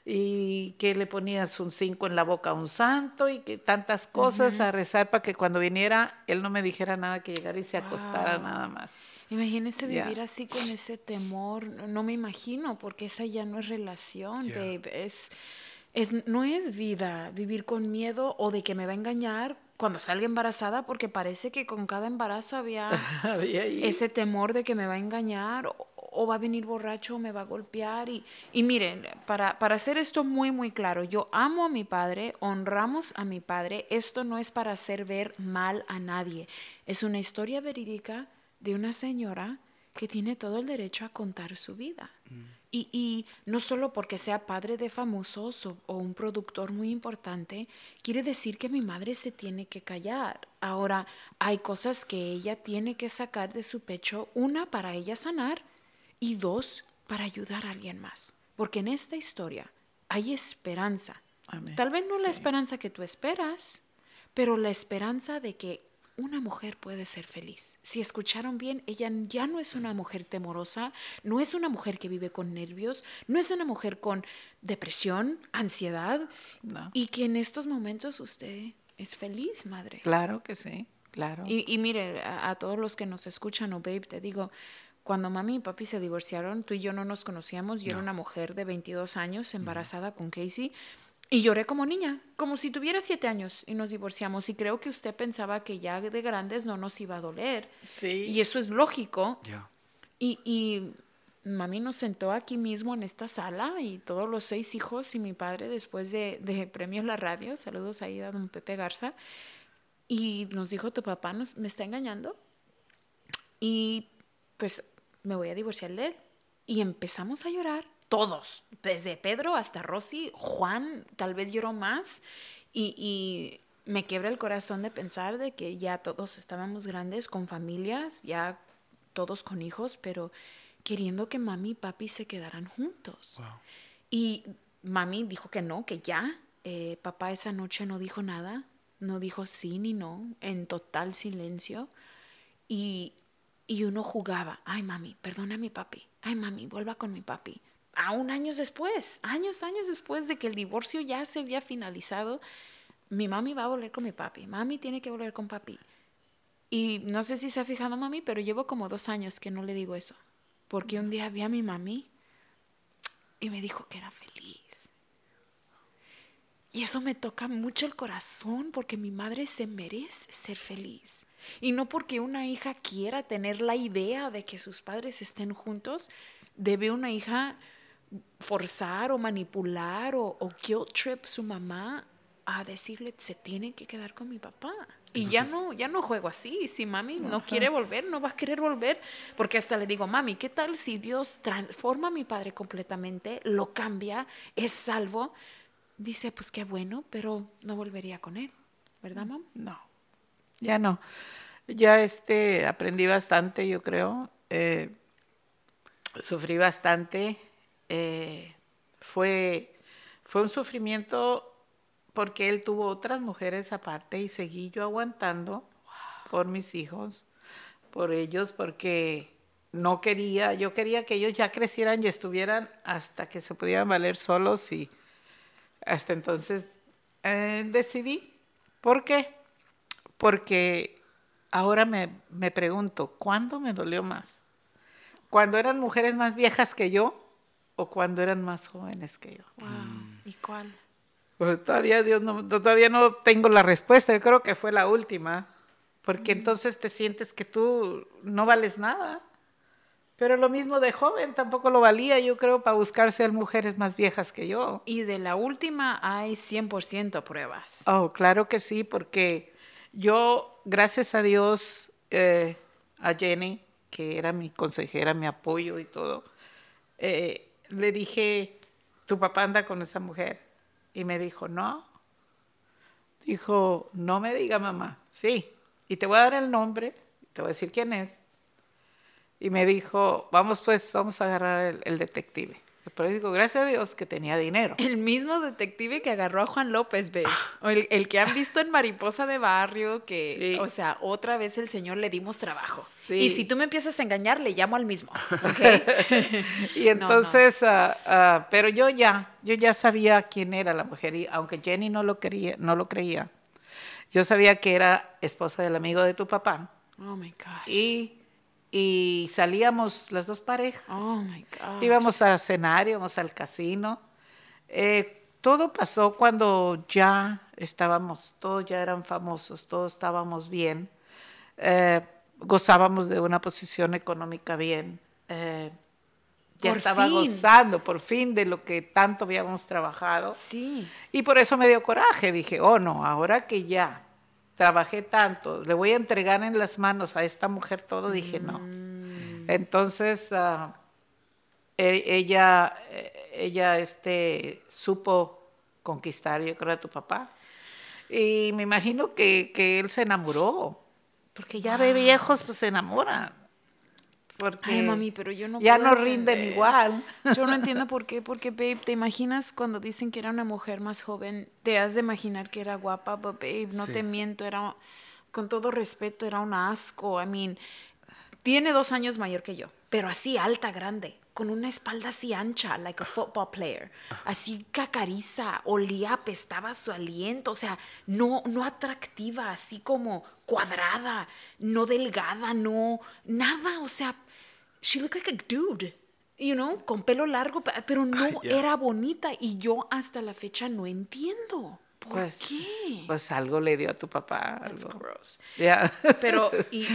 y que le ponías un 5 en la boca a un santo y que tantas cosas a rezar para que cuando viniera él no me dijera nada, que llegara y se acostara nada más. Imagínese vivir así con ese temor. No me imagino, porque esa ya no es relación, babe. No es vida vivir con miedo o de que me va a engañar cuando salga embarazada, porque parece que con cada embarazo había ese temor de que me va a engañar o va a venir borracho o me va a golpear. Y miren, para hacer esto muy, muy claro, yo amo a mi padre, honramos a mi padre. Esto no es para hacer ver mal a nadie. Es una historia verídica de una señora que tiene todo el derecho a contar su vida. Y no solo porque sea padre de famosos o un productor muy importante, quiere decir que mi madre se tiene que callar. Ahora, hay cosas que ella tiene que sacar de su pecho, una, para ella sanar, y dos, para ayudar a alguien más. Porque en esta historia hay esperanza. Amén. Tal vez no la esperanza que tú esperas, pero la esperanza de que una mujer puede ser feliz. Si escucharon bien, ella ya no es una mujer temorosa, no es una mujer que vive con nervios, no es una mujer con depresión, ansiedad, y que en estos momentos usted es feliz, madre. Claro que sí, claro. Y mire, a todos los que nos escuchan, babe, te digo, cuando mami y papi se divorciaron, tú y yo no nos conocíamos. Yo era una mujer de 22 años, embarazada con Casey. Y lloré como niña, como si tuviera 7 años, y nos divorciamos. Y creo que usted pensaba que ya de grandes no nos iba a doler. Sí. Y eso es lógico. Yeah. Y mami nos sentó aquí mismo en esta sala, y todos los 6 hijos y mi padre, después de Premios La Radio, saludos ahí a don Pepe Garza, y nos dijo: tu papá me está engañando y pues me voy a divorciar de él. Y empezamos a llorar. Todos, desde Pedro hasta Rosy, Juan tal vez lloró más, y me quiebra el corazón de pensar de que ya todos estábamos grandes, con familias, ya todos con hijos, pero queriendo que mami y papi se quedaran juntos. Wow. Y mami dijo que no, que ya. Papá esa noche no dijo nada, no dijo sí ni no, en total silencio. Y uno jugaba: ay, mami, perdona a mi papi, ay, mami, vuelva con mi papi. Aún años después de que el divorcio ya se había finalizado, mi mami va a volver con mi papi, mami tiene que volver con papi. Y no sé si se ha fijado, mami, pero llevo como 2 años que no le digo eso, porque un día vi a mi mami y me dijo que era feliz. Y eso me toca mucho el corazón, porque mi madre se merece ser feliz. Y no porque una hija quiera tener la idea de que sus padres estén juntos, debe una hija forzar o manipular o guilt trip su mamá a decirle: se tiene que quedar con mi papá. Y entonces, ya no juego así. Si mami no quiere volver, no va a querer volver. Porque hasta le digo: mami, ¿qué tal si Dios transforma a mi padre completamente, lo cambia, es salvo? Dice: pues qué bueno, pero no volvería con él, ¿verdad, mam? No, ya no. Ya aprendí bastante, yo creo. Sufrí bastante. Fue un sufrimiento porque él tuvo otras mujeres aparte, y seguí yo aguantando por mis hijos, por ellos, porque yo quería que ellos ya crecieran y estuvieran hasta que se pudieran valer solos, y hasta entonces decidí. ¿Por qué? Porque ahora me pregunto, ¿cuándo me dolió más? ¿Cuando eran mujeres más viejas que yo o cuando eran más jóvenes que yo? Wow. ¿Y cuál? Pues todavía no tengo la respuesta. Yo creo que fue la última, porque entonces te sientes que tú no vales nada. Pero lo mismo de joven, tampoco lo valía, yo creo, para buscarse a mujeres más viejas que yo. Y de la última hay 100% pruebas. Oh, claro que sí, porque yo, gracias a Dios, a Jenny, que era mi consejera, mi apoyo y todo, le dije: tu papá anda con esa mujer. Y me dijo: no. Dijo: no me diga, mamá. Sí, y te voy a dar el nombre, te voy a decir quién es. Y me dijo: vamos a agarrar el detective. Pero digo, gracias a Dios que tenía dinero. El mismo detective que agarró a Juan López, babe. O el que han visto en Mariposa de Barrio, que, Sí. o sea, otra vez el señor le dimos trabajo. Sí. Y si tú me empiezas a engañar, le llamo al mismo, ¿ok? Y entonces, pero yo ya sabía quién era la mujer, y aunque Jenny no lo creía, yo sabía que era esposa del amigo de tu papá. Oh, my gosh. Y salíamos las dos parejas. Oh, my gosh. Íbamos a cenar, íbamos al casino. Todo pasó cuando ya estábamos, todos ya eran famosos, todos estábamos bien, gozábamos de una posición económica bien. Ya Por estaba fin. gozando por fin de lo que tanto habíamos trabajado. Sí. Y por eso me dio coraje. Dije, oh no, ahora que ya trabajé tanto, le voy a entregar en las manos a esta mujer todo. Dije, no. Entonces, ella supo conquistar, yo creo, a tu papá. Y me imagino que él se enamoró. Porque ya de viejos, pues se enamoran. Porque Ay, mami, pero yo no ya puedo no rinden entender. igual. Yo no entiendo por qué, porque, babe, ¿te imaginas cuando dicen que era una mujer más joven? Te has de imaginar que era guapa, but, babe, no Sí. te miento, con todo respeto, era un asco. I mean, tiene 2 años mayor que yo, pero así alta, grande, con una espalda así ancha, like a football player, así cacariza, olía, apestaba su aliento, o sea, no atractiva, así como cuadrada, no delgada, no, nada, o sea, she looked like a dude, you know, con pelo largo, pero no Yeah. era bonita, y yo hasta la fecha no entiendo. ¿Por Pues, qué? pues algo le dio a tu papá. That's algo. gross. Ya. Pero,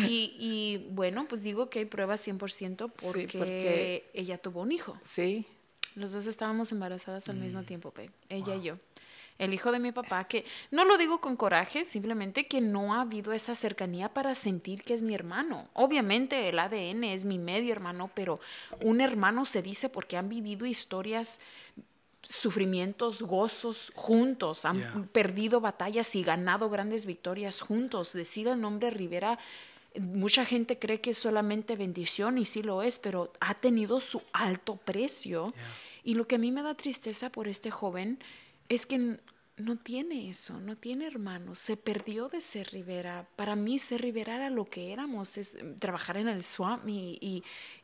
y bueno, pues digo que hay pruebas 100% porque, porque- ella tuvo un hijo. Sí. Los dos estábamos embarazadas al mismo tiempo, babe. Ella y yo. El hijo de mi papá, que no lo digo con coraje, simplemente que no ha habido esa cercanía para sentir que es mi hermano. Obviamente el ADN es mi medio hermano, pero un hermano se dice porque han vivido historias, sufrimientos, gozos juntos, han Yeah. perdido batallas y ganado grandes victorias juntos. Decir el nombre Rivera, mucha gente cree que es solamente bendición y sí lo es, pero ha tenido su alto precio. Yeah. Y lo que a mí me da tristeza por este joven es que no tiene eso, no tiene hermanos, se perdió de ser Rivera. Para mí ser Rivera era lo que éramos, es trabajar en el swap y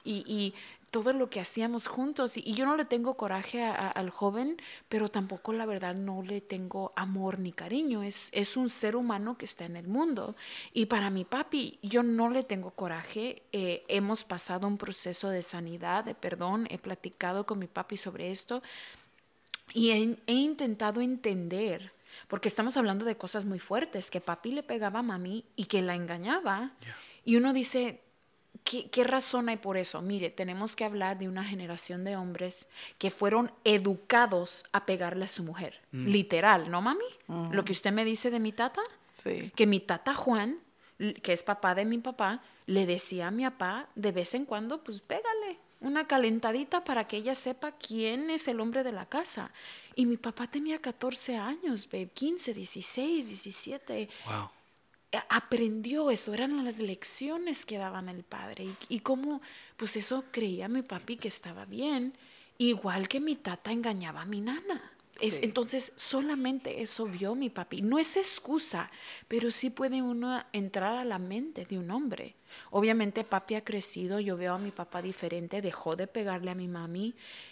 todo lo que hacíamos juntos. Y yo no le tengo coraje al joven, pero tampoco la verdad no le tengo amor ni cariño. Es un ser humano que está en el mundo. Y para mi papi, yo no le tengo coraje. Hemos pasado un proceso de sanidad, de perdón. He platicado con mi papi sobre esto. Y he intentado entender, porque estamos hablando de cosas muy fuertes, que papi le pegaba a mami y que la engañaba. Yeah. Y uno dice, ¿qué razón hay por eso? Mire, tenemos que hablar de una generación de hombres que fueron educados a pegarle a su mujer. Literal, ¿no, mami? Lo que usted me dice de mi tata, Sí. que mi tata Juan, que es papá de mi papá, le decía a mi papá de vez en cuando, pues pégale una calentadita para que ella sepa quién es el hombre de la casa. Y mi papá tenía 14 años, babe, 15, 16, 17. Wow. Aprendió eso, eran las lecciones que daban el padre. Y cómo, pues eso creía mi papi que estaba bien. Igual que mi tata engañaba a mi nana. Sí. Entonces, solamente eso vio mi papi. No es excusa, pero sí puede uno entrar a la mente de un hombre. Obviamente, papi ha crecido. Yo veo a mi papá diferente. Dejó de pegarle a mi mami.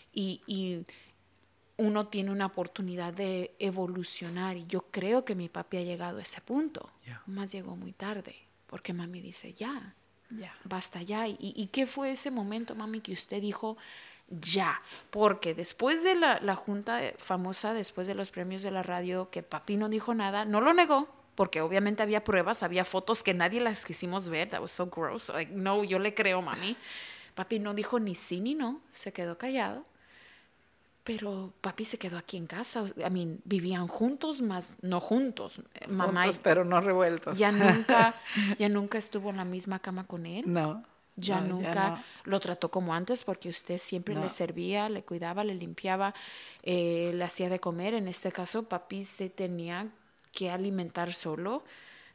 Y uno tiene una oportunidad de evolucionar. Y yo creo que mi papi ha llegado a ese punto. Yeah. Más llegó muy tarde. Porque mami dice, ya, Ya. basta ya. ¿Y qué fue ese momento, mami, que usted dijo ya? Porque después de la junta famosa, después de los premios de la radio, que papi no dijo nada, no lo negó, porque obviamente había pruebas, había fotos que nadie las quisimos ver. That was so gross. Like, no, yo le creo, mami. Papi no dijo ni sí ni no, se quedó callado. Pero papi se quedó aquí en casa. I mean, vivían juntos, más no juntos. Mamá Juntos, pero no revueltos. ya nunca estuvo en la misma cama con él. No. Ya no, nunca no. lo trató como antes, porque usted siempre No. le servía, le cuidaba, le limpiaba, le hacía de comer. En este caso, papi se tenía que alimentar solo.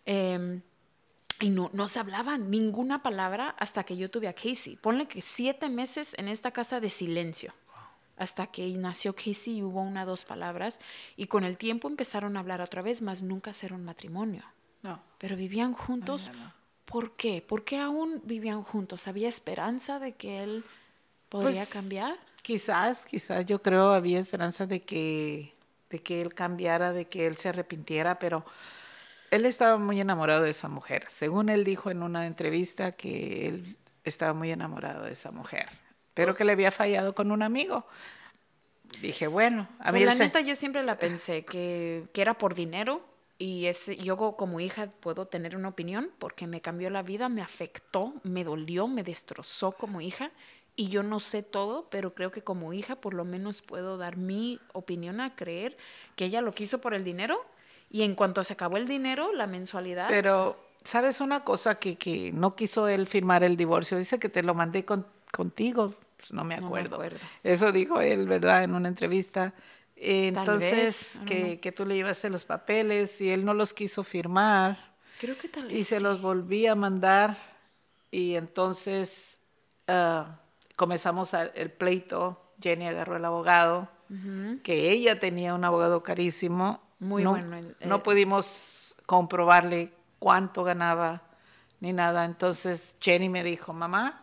Y no se hablaba ninguna palabra hasta que yo tuve a Casey. Ponle que 7 meses en esta casa de silencio. hasta que nació Casey y hubo 1 o 2 palabras, y con el tiempo empezaron a hablar otra vez, mas nunca hicieron matrimonio. No. Pero vivían juntos. No. ¿Por qué? ¿Por qué aún vivían juntos? ¿Había esperanza de que él podría Pues, cambiar? Quizás yo creo había esperanza de que él cambiara, de que él se arrepintiera, pero él estaba muy enamorado de esa mujer. Según él dijo en una entrevista que él estaba muy enamorado de esa mujer, pero que le había fallado con un amigo. Dije, bueno, a mí Pues la neta yo siempre la pensé que era por dinero, y yo como hija puedo tener una opinión porque me cambió la vida, me afectó, me dolió, me destrozó como hija, y yo no sé todo, pero creo que como hija por lo menos puedo dar mi opinión a creer que ella lo quiso por el dinero, y en cuanto se acabó el dinero, la mensualidad... Pero, ¿sabes una cosa? Que no quiso él firmar el divorcio. Dice que te lo mandé contigo. Pues no me acuerdo. Eso dijo él, ¿verdad? En una entrevista. Entonces, que tú le llevaste los papeles y él no los quiso firmar. Creo que tal vez y se los volví a mandar, y entonces comenzamos el pleito. Jenny agarró el abogado, que ella tenía un abogado carísimo. Muy bueno. No pudimos comprobarle cuánto ganaba ni nada. Entonces Jenny me dijo, mamá,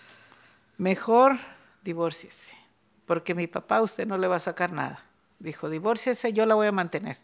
mejor divórciese, porque mi papá a usted no le va a sacar nada. Dijo, divórciese, yo la voy a mantener.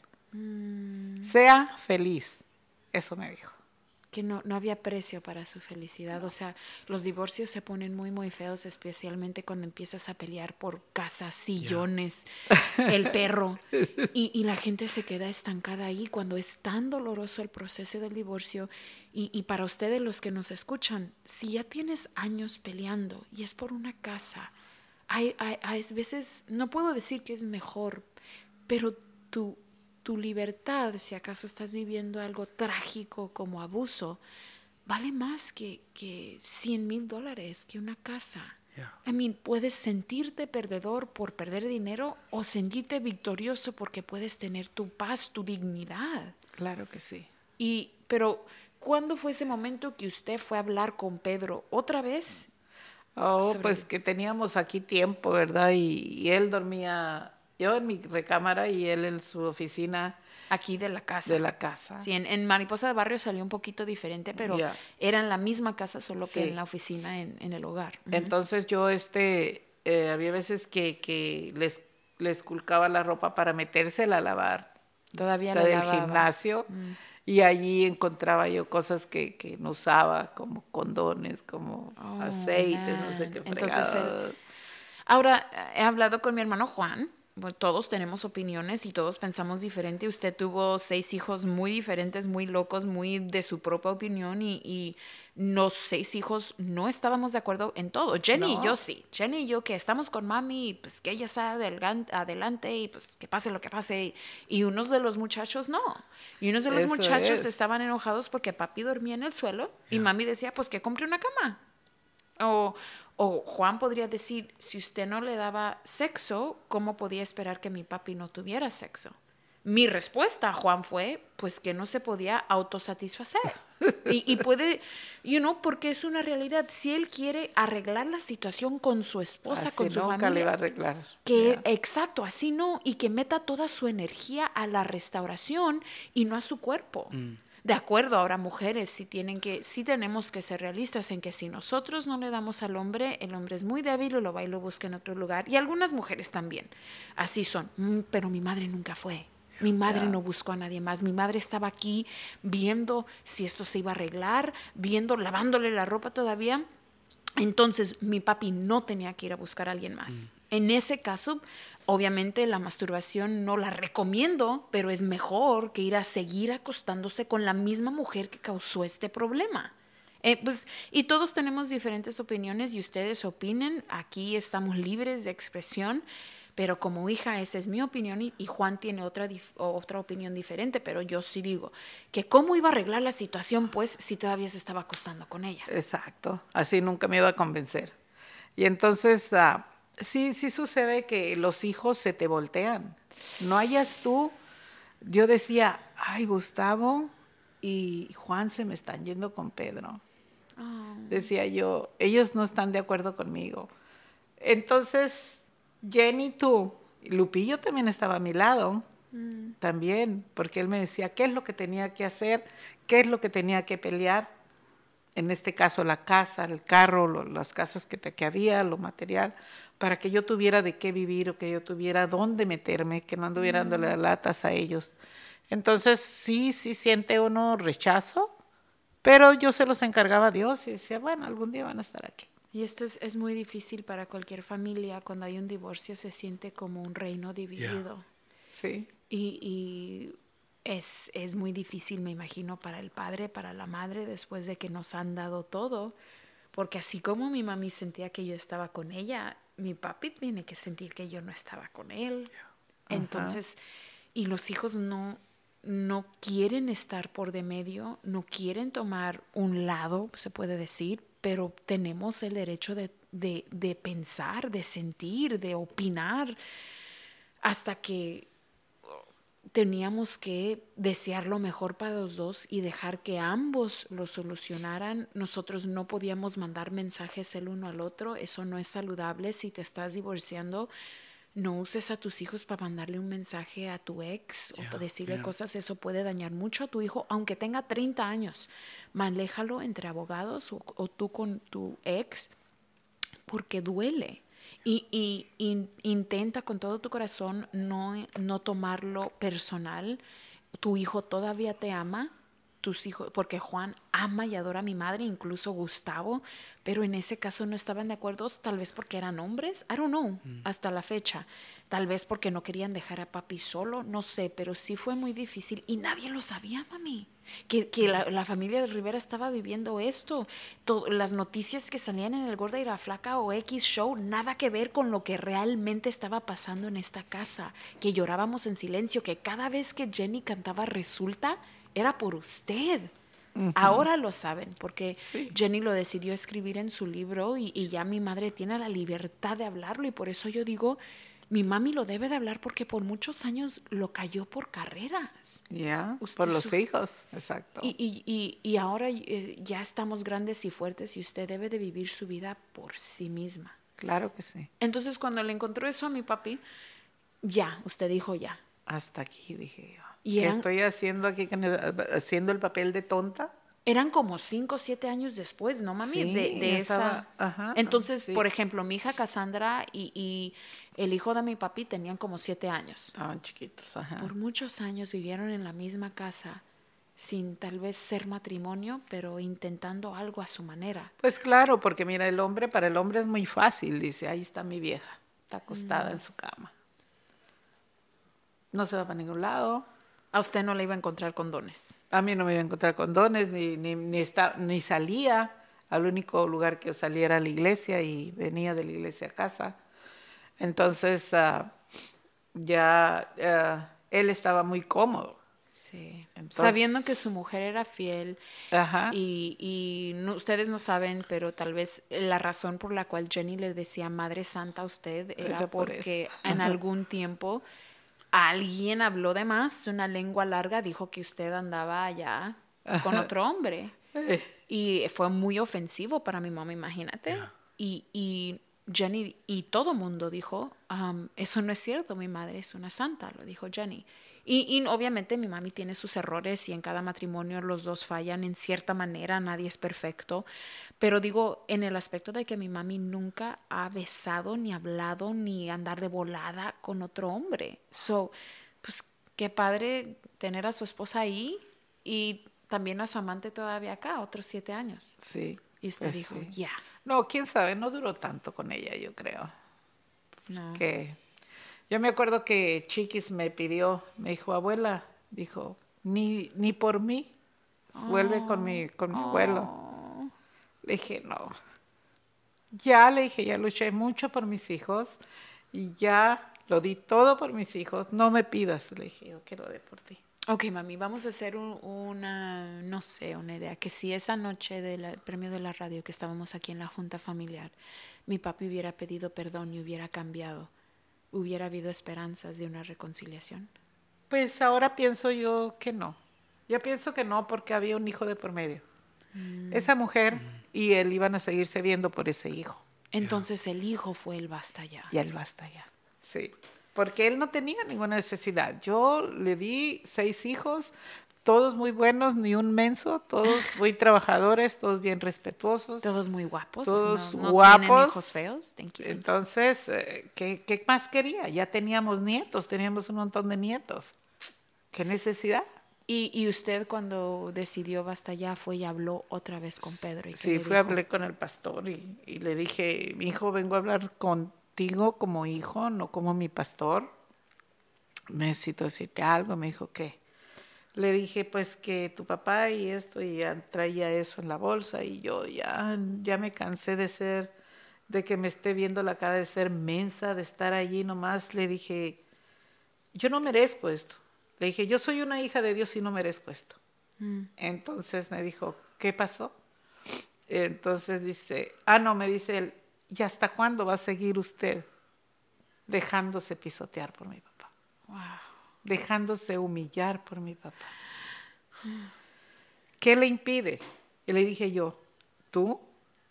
Sea feliz. Eso me dijo. Que no había precio para su felicidad. O sea, los divorcios se ponen muy, muy feos, especialmente cuando empiezas a pelear por casas, sillones, el perro. Y la gente se queda estancada ahí cuando es tan doloroso el proceso del divorcio. Y para ustedes, los que nos escuchan, si ya tienes años peleando y es por una casa, hay veces, no puedo decir que es mejor, pero tu libertad, si acaso estás viviendo algo trágico como abuso, vale más que $100,000, que una casa. I mean, puedes sentirte perdedor por perder dinero o sentirte victorioso porque puedes tener tu paz, tu dignidad. Claro que sí. Pero, ¿cuándo fue ese momento que usted fue a hablar con Pedro otra vez? Pues que teníamos aquí tiempo, ¿verdad? Y él dormía... Yo en mi recámara y él en su oficina. Aquí de la casa. De la casa. Sí, en Mariposa de Barrio salió un poquito diferente, pero era en la misma casa, solo que en la oficina, en el hogar. Entonces yo había veces que les culcaba la ropa para metérsela a lavar. Todavía la la del lavaba. Gimnasio. Y allí encontraba yo cosas que no usaba, como condones, como aceite, no sé qué fregado. Ahora, he hablado con mi hermano Juan. Bueno, todos tenemos opiniones y todos pensamos diferente. Usted tuvo 6 hijos muy diferentes, muy locos, muy de su propia opinión, y los 6 hijos no estábamos de acuerdo en todo. Jenny y yo sí. Jenny y yo que estamos con mami, pues que ella sea adelante y pues que pase lo que pase. Y unos de los muchachos no. Y unos de los muchachos estaban enojados porque papi dormía en el suelo y mami decía, pues que compre una cama. O Juan podría decir, si usted no le daba sexo, ¿cómo podía esperar que mi papi no tuviera sexo? Mi respuesta a Juan fue, pues que no se podía autosatisfacer. y puede, porque es una realidad. Si él quiere arreglar la situación con su esposa, con su familia, le va a arreglar. Exacto, así no, y que meta toda su energía a la restauración y no a su cuerpo. De acuerdo, ahora mujeres sí tenemos que ser realistas en que si nosotros no le damos al hombre, el hombre es muy débil y lo va y lo busca en otro lugar. Y algunas mujeres también, así son. Pero mi madre nunca fue. Mi madre no buscó a nadie más. Mi madre estaba aquí viendo si esto se iba a arreglar, lavándole la ropa todavía. Entonces mi papi no tenía que ir a buscar a alguien más. En ese caso, obviamente la masturbación no la recomiendo, pero es mejor que ir a seguir acostándose con la misma mujer que causó este problema. Y todos tenemos diferentes opiniones y ustedes opinen. Aquí estamos libres de expresión, pero como hija esa es mi opinión y Juan tiene otra opinión diferente, pero yo sí digo que cómo iba a arreglar la situación pues si todavía se estaba acostando con ella. Exacto, así nunca me iba a convencer. Y entonces... Sí sucede que los hijos se te voltean. No hayas tú. Yo decía, ay, Gustavo y Juan se me están yendo con Pedro. Decía yo, ellos no están de acuerdo conmigo. Entonces, Jenny, tú. Lupillo también estaba a mi lado. También, porque él me decía qué es lo que tenía que hacer, qué es lo que tenía que pelear. En este caso, la casa, el carro, las casas que había, lo material, para que yo tuviera de qué vivir o que yo tuviera dónde meterme, que no anduviera dándole latas a ellos. Entonces, sí siente uno rechazo, pero yo se los encargaba a Dios y decía, bueno, algún día van a estar aquí. Y esto es muy difícil para cualquier familia. Cuando hay un divorcio se siente como un reino dividido. Sí. Y es muy difícil, me imagino, para el padre, para la madre, después de que nos han dado todo. Porque así como mi mami sentía que yo estaba con ella, mi papi tiene que sentir que yo no estaba con él. Entonces, y los hijos no quieren estar por de medio, no quieren tomar un lado, se puede decir, pero tenemos el derecho de pensar, de sentir, de opinar, hasta que teníamos que desear lo mejor para los dos y dejar que ambos lo solucionaran. Nosotros no podíamos mandar mensajes el uno al otro, eso no es saludable. Si te estás divorciando, no uses a tus hijos para mandarle un mensaje a tu ex o para decirle cosas, eso puede dañar mucho a tu hijo, aunque tenga 30 años. Manéjalo entre abogados o tú con tu ex, porque duele. Y intenta con todo tu corazón no tomarlo personal. Tu hijo todavía te ama, tus hijos, porque Juan ama y adora a mi madre, incluso Gustavo, pero en ese caso no estaban de acuerdo, tal vez porque eran hombres, I don't know, hasta la fecha. Tal vez porque no querían dejar a papi solo, no sé, pero sí fue muy difícil y nadie lo sabía, mami. Que la familia de Rivera estaba viviendo esto. Las noticias que salían en El Gorda y la Flaca o X Show, nada que ver con lo que realmente estaba pasando en esta casa. Que llorábamos en silencio, que cada vez que Jenny cantaba Resulta, era por usted. Ahora lo saben, porque Jenny lo decidió escribir en su libro y ya mi madre tiene la libertad de hablarlo y por eso yo digo, mi mami lo debe de hablar porque por muchos años lo cayó por carreras. Por los hijos, exacto. Y ahora ya estamos grandes y fuertes y usted debe de vivir su vida por sí misma. Claro que sí. Entonces cuando le encontró eso a mi papi, usted dijo ya. Hasta aquí, dije yo. ¿Qué estoy haciendo aquí, haciendo el papel de tonta? Eran como 5 o 7 años después, ¿no, mami? Sí, de esa. Entonces, sí. por ejemplo, mi hija Cassandra y el hijo de mi papi tenían como 7 años. Estaban chiquitos, Por muchos años vivieron en la misma casa, sin tal vez ser matrimonio, pero intentando algo a su manera. Pues claro, porque mira, para el hombre es muy fácil, dice, ahí está mi vieja, está acostada en su cama. No se va para ningún lado. A usted no le iba a encontrar condones. A mí no me iba a encontrar condones, ni salía. Al único lugar que salía era la iglesia y venía de la iglesia a casa. Entonces, él estaba muy cómodo. Sí. Entonces, sabiendo que su mujer era fiel. Y ustedes no saben, pero tal vez la razón por la cual Jenny le decía Madre Santa a usted era porque en algún tiempo alguien habló de más, una lengua larga, dijo que usted andaba allá con otro hombre. Y fue muy ofensivo para mi mamá, imagínate. Y Jenny y todo mundo dijo, eso no es cierto, mi madre es una santa, lo dijo Jenny. Y obviamente mi mami tiene sus errores y en cada matrimonio los dos fallan en cierta manera, nadie es perfecto. Pero digo, en el aspecto de que mi mami nunca ha besado, ni hablado, ni andar de volada con otro hombre. Pues qué padre tener a su esposa ahí y también a su amante todavía acá, otros 7 años. Sí. Y usted dijo, ya. No, quién sabe, no duró tanto con ella, yo creo. No. Yo me acuerdo que Chiquis me dijo, abuela, dijo, ni por mí, vuelve con mi abuelo. Le dije, no. Ya luché mucho por mis hijos y ya lo di todo por mis hijos, no me pidas. Le dije, yo quiero de por ti. Ok, mami, vamos a hacer una idea, que si esa noche del premio de la radio que estábamos aquí en la junta familiar, mi papi hubiera pedido perdón y hubiera cambiado, ¿hubiera habido esperanzas de una reconciliación? Pues ahora pienso yo que no. Yo pienso que no porque había un hijo de por medio. Esa mujer y él iban a seguirse viendo por ese hijo. Entonces el hijo fue el basta ya. Y él basta ya. Sí. Porque él no tenía ninguna necesidad. Yo le di 6 hijos, todos muy buenos, ni un menso, todos muy trabajadores, todos bien respetuosos. Todos muy guapos. Todos no guapos. tienen hijos feos. Thank you. Entonces, ¿qué más quería? Ya teníamos nietos, teníamos un montón de nietos. ¿Qué necesidad? Y usted cuando decidió basta ya fue y habló otra vez con Pedro. ¿Y qué Sí, le fui, dijo? hablé con el pastor y le dije, mi hijo, vengo a hablar contigo como hijo, no como mi pastor. Necesito decirte algo. Me dijo, ¿qué? Le dije, pues que tu papá y esto, y ya traía eso en la bolsa, y yo ya me cansé de que me esté viendo la cara de ser mensa, de estar allí nomás. Le dije, yo no merezco esto. Le dije, yo soy una hija de Dios y no merezco esto. Entonces me dijo, ¿qué pasó? Entonces dice, no, me dice él, ¿y hasta cuándo va a seguir usted dejándose pisotear por mi papá? Wow. Dejándose humillar por mi papá. ¿Qué le impide? Y le dije yo, ¿tú?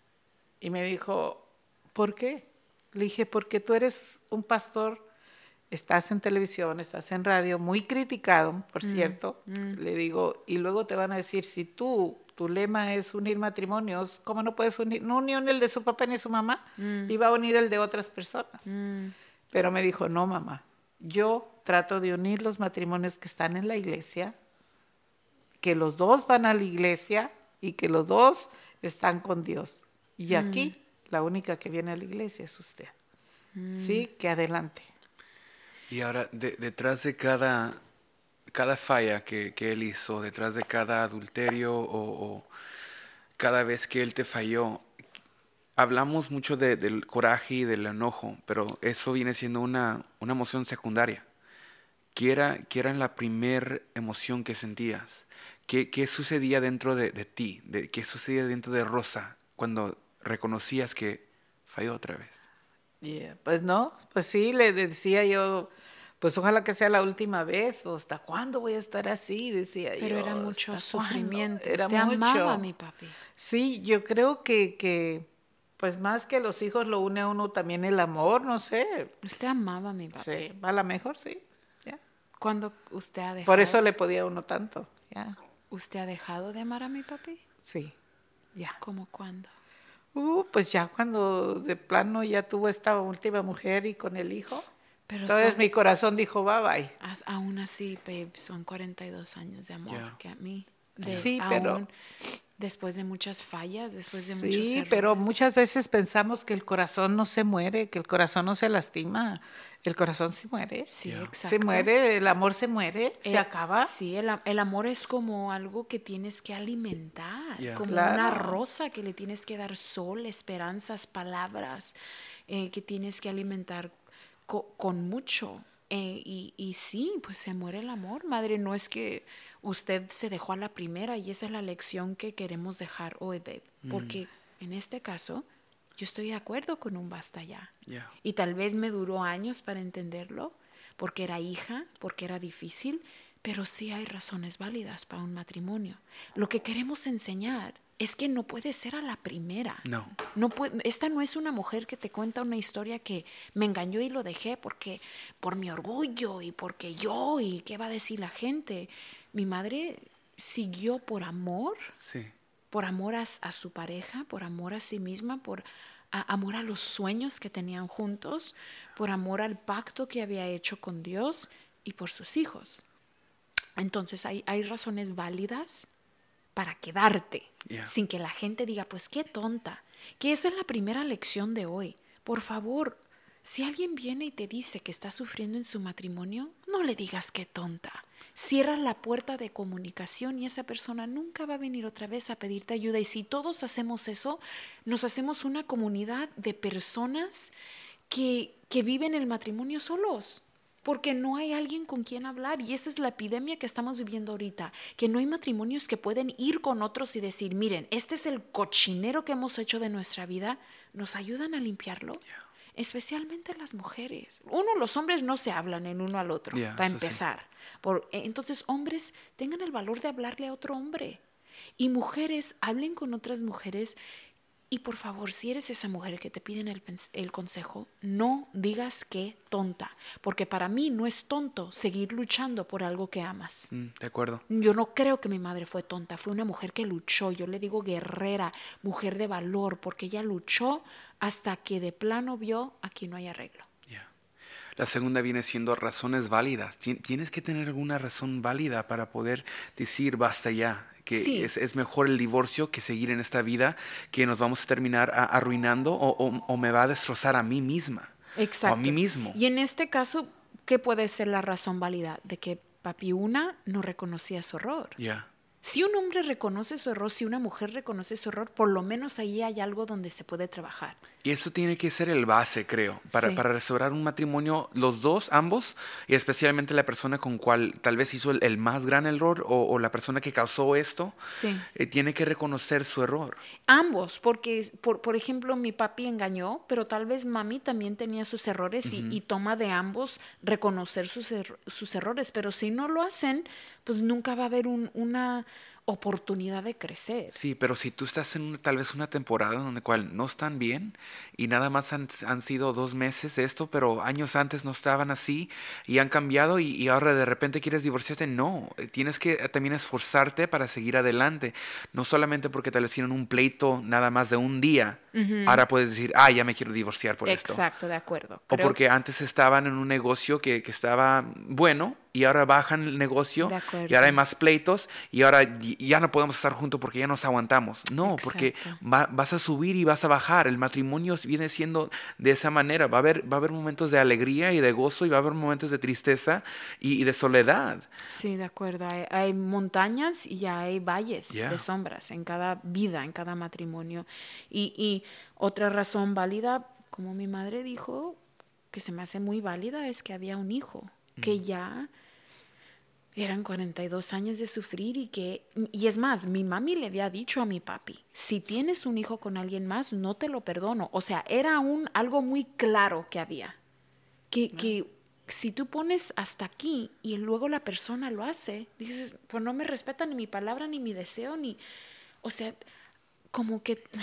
Y me dijo, ¿por qué? Le dije, porque tú eres un pastor, estás en televisión, estás en radio, muy criticado, por cierto. Le digo, y luego te van a decir, si tu lema es unir matrimonios, ¿cómo no puedes unir? No unió el de su papá ni su mamá, iba a unir el de otras personas. Pero me dijo, no, mamá, yo trato de unir los matrimonios que están en la iglesia, que los dos van a la iglesia y que los dos están con Dios. Y aquí, la única que viene a la iglesia es usted. Sí, que adelante. Y ahora, detrás de cada falla que él hizo, detrás de cada adulterio o cada vez que él te falló, hablamos mucho del coraje y del enojo, pero eso viene siendo una emoción secundaria. ¿Qué era la primer emoción que sentías? ¿Qué sucedía dentro de ti? ¿Qué sucedía dentro de Rosa cuando reconocías que falló otra vez? Pues no, pues sí, le decía yo, pues ojalá que sea la última vez, o hasta cuándo voy a estar así, decía yo. Pero era mucho sufrimiento. Era Usted mucho. amaba a mi papi. Sí, yo creo que pues más que los hijos lo une a uno también el amor, no sé. Usted amaba a mi papi. Sí, a lo mejor sí, ya. ¿Cuándo usted ha dejado? Por eso le podía a uno tanto, ya. ¿Usted ha dejado de amar a mi papi? Sí, ya. ¿Cómo cuándo? Pues ya cuando de plano ya tuvo esta última mujer y con el hijo. Pero entonces mi corazón dijo, bye bye. Aún así, babe, son 42 años de amor. Yeah. Get me. Sí, pero después de muchas fallas, después de muchos errores. Sí, pero muchas veces pensamos que el corazón no se muere, que el corazón no se lastima. El corazón se muere. Sí, exacto. Se muere, el amor se muere, se acaba. Sí, el amor es como algo que tienes que alimentar, como Claro. una rosa que le tienes que dar sol, esperanzas, palabras, que tienes que alimentar con mucho. Y sí, pues se muere el amor, madre. No es que usted se dejó a la primera, y esa es la lección que queremos dejar hoy, babe. Porque en este caso, yo estoy de acuerdo con un basta ya. Yeah. Y tal vez me duró años para entenderlo, porque era hija, porque era difícil, pero sí hay razones válidas para un matrimonio. Lo que queremos enseñar es que no puede ser a la primera. No. Esta no es una mujer que te cuenta una historia que me engañó y lo dejé porque por mi orgullo y porque yo y qué va a decir la gente. Mi madre siguió por amor, Sí. por amor a su pareja, por amor a sí misma, por amor a los sueños que tenían juntos, por amor al pacto que había hecho con Dios y por sus hijos. Entonces hay razones válidas para quedarte, Yeah. sin que la gente diga, pues qué tonta. Que esa es la primera lección de hoy. Por favor, si alguien viene y te dice que está sufriendo en su matrimonio, no le digas qué tonta. Cierra la puerta de comunicación y esa persona nunca va a venir otra vez a pedirte ayuda. Y si todos hacemos eso, nos hacemos una comunidad de personas que viven el matrimonio solos, porque no hay alguien con quien hablar. Y esa es la epidemia que estamos viviendo ahorita, que no hay matrimonios que pueden ir con otros y decir, miren, este es el cochinero que hemos hecho de nuestra vida, ¿nos ayudan a limpiarlo? Yeah. Especialmente las mujeres. Los hombres no se hablan el uno al otro, para empezar. Sí. Entonces, hombres, tengan el valor de hablarle a otro hombre. Y mujeres, hablen con otras mujeres Y por favor, si eres esa mujer que te piden el consejo, no digas que tonta, porque para mí no es tonto seguir luchando por algo que amas. De acuerdo. Yo no creo que mi madre fue tonta, fue una mujer que luchó, yo le digo guerrera, mujer de valor, porque ella luchó hasta que de plano vio aquí no hay arreglo. Yeah. La segunda viene siendo razones válidas. Tienes que tener alguna razón válida para poder decir basta ya. Que Sí. es mejor el divorcio que seguir en esta vida que nos vamos a terminar arruinando o me va a destrozar a mí misma. Exacto. O a mí mismo. Y en este caso, ¿qué puede ser la razón válida? De que papi una no reconocía su error. Yeah. Si un hombre reconoce su error, si una mujer reconoce su error, por lo menos ahí hay algo donde se puede trabajar. Y eso tiene que ser el base, creo, para restaurar un matrimonio, los dos, ambos, y especialmente la persona con cual tal vez hizo el más gran error o la persona que causó esto, Sí. Tiene que reconocer su error. Ambos, porque, por ejemplo, mi papi engañó, pero tal vez mami también tenía sus errores y toma de ambos reconocer sus errores. Pero si no lo hacen, pues nunca va a haber una oportunidad de crecer. Sí, pero si tú estás en tal vez una temporada donde cual no están bien y nada más han sido 2 meses de esto, pero años antes no estaban así y han cambiado y ahora de repente quieres divorciarte, no, tienes que también esforzarte para seguir adelante, no solamente porque tal vez tienen un pleito nada más de un día, ahora puedes decir, ya me quiero divorciar por esto. Exacto, de acuerdo. O porque antes estaban en un negocio que estaba bueno y ahora bajan el negocio De acuerdo. y ahora hay más pleitos y ahora ya no podemos estar juntos porque ya nos aguantamos. No, porque Exacto. vas a subir y vas a bajar. El matrimonio viene siendo de esa manera. Va a haber momentos de alegría y de gozo y va a haber momentos de tristeza y de soledad. Sí, de acuerdo. Hay montañas y ya hay valles Yeah. de sombras en cada vida, en cada matrimonio. Y otra razón válida, como mi madre dijo, que se me hace muy válida, es que había un hijo que ya eran 42 años de sufrir y es más, mi mami le había dicho a mi papi, si tienes un hijo con alguien más, no te lo perdono. O sea, era algo muy claro que había. Que si tú pones hasta aquí y luego la persona lo hace, dices, pues no me respeta ni mi palabra, ni mi deseo, o sea, como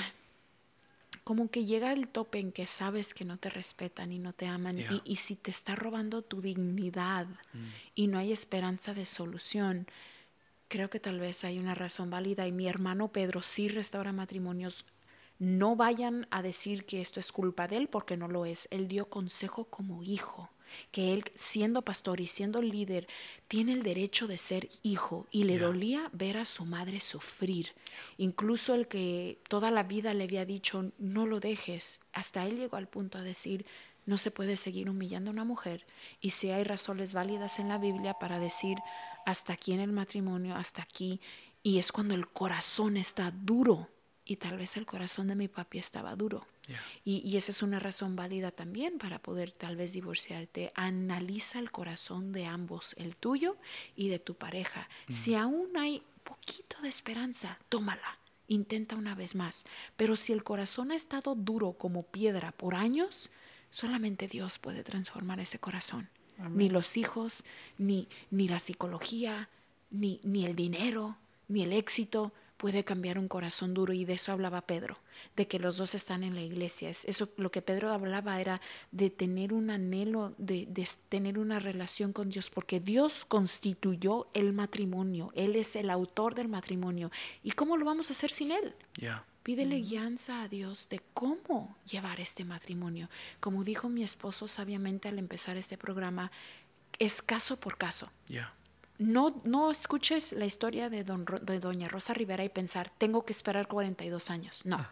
que llega el tope en que sabes que no te respetan y no te aman Yeah. y si te está robando tu dignidad y no hay esperanza de solución, creo que tal vez hay una razón válida y mi hermano Pedro sí restaura matrimonios. No vayan a decir que esto es culpa de él porque no lo es. Él dio consejo como hijo, que él siendo pastor y siendo líder tiene el derecho de ser hijo y le Yeah. dolía ver a su madre sufrir. Incluso el que toda la vida le había dicho no lo dejes, hasta él llegó al punto a decir no se puede seguir humillando a una mujer y si hay razones válidas en la Biblia para decir hasta aquí en el matrimonio, hasta aquí, y es cuando el corazón está duro. Y tal vez el corazón de mi papi estaba duro. Yeah. Y esa es una razón válida también para poder tal vez divorciarte. Analiza el corazón de ambos, el tuyo y de tu pareja. Si aún hay poquito de esperanza, tómala. Intenta una vez más. Pero si el corazón ha estado duro como piedra por años, solamente Dios puede transformar ese corazón. Amén. Ni los hijos, ni la psicología, ni el dinero, ni el éxito puede cambiar un corazón duro, y de eso hablaba Pedro, de que los dos están en la iglesia. Eso, lo que Pedro hablaba era de tener un anhelo, de tener una relación con Dios, porque Dios constituyó el matrimonio, Él es el autor del matrimonio. ¿Y cómo lo vamos a hacer sin Él? Yeah. Pídele guianza a Dios de cómo llevar este matrimonio. Como dijo mi esposo sabiamente al empezar este programa, es caso por caso. Yeah. No escuches la historia de doña Rosa Rivera y pensar, tengo que esperar 42 años. No.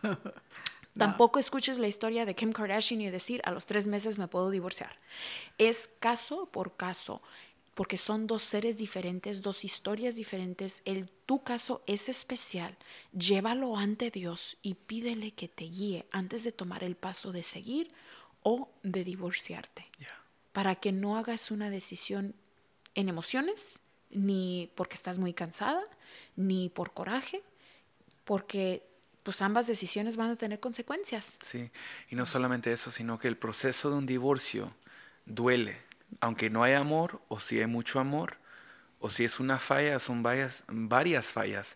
Tampoco escuches la historia de Kim Kardashian y decir, a los 3 meses me puedo divorciar. Es caso por caso, porque son 2 seres diferentes, 2 historias diferentes. Tu caso es especial. Llévalo ante Dios y pídele que te guíe antes de tomar el paso de seguir o de divorciarte. Yeah. Para que no hagas una decisión en emociones, ni porque estás muy cansada, ni por coraje, porque pues ambas decisiones van a tener consecuencias. Sí, y no solamente eso, sino que el proceso de un divorcio duele, aunque no hay amor, o si hay mucho amor, o si es una falla, son varias fallas.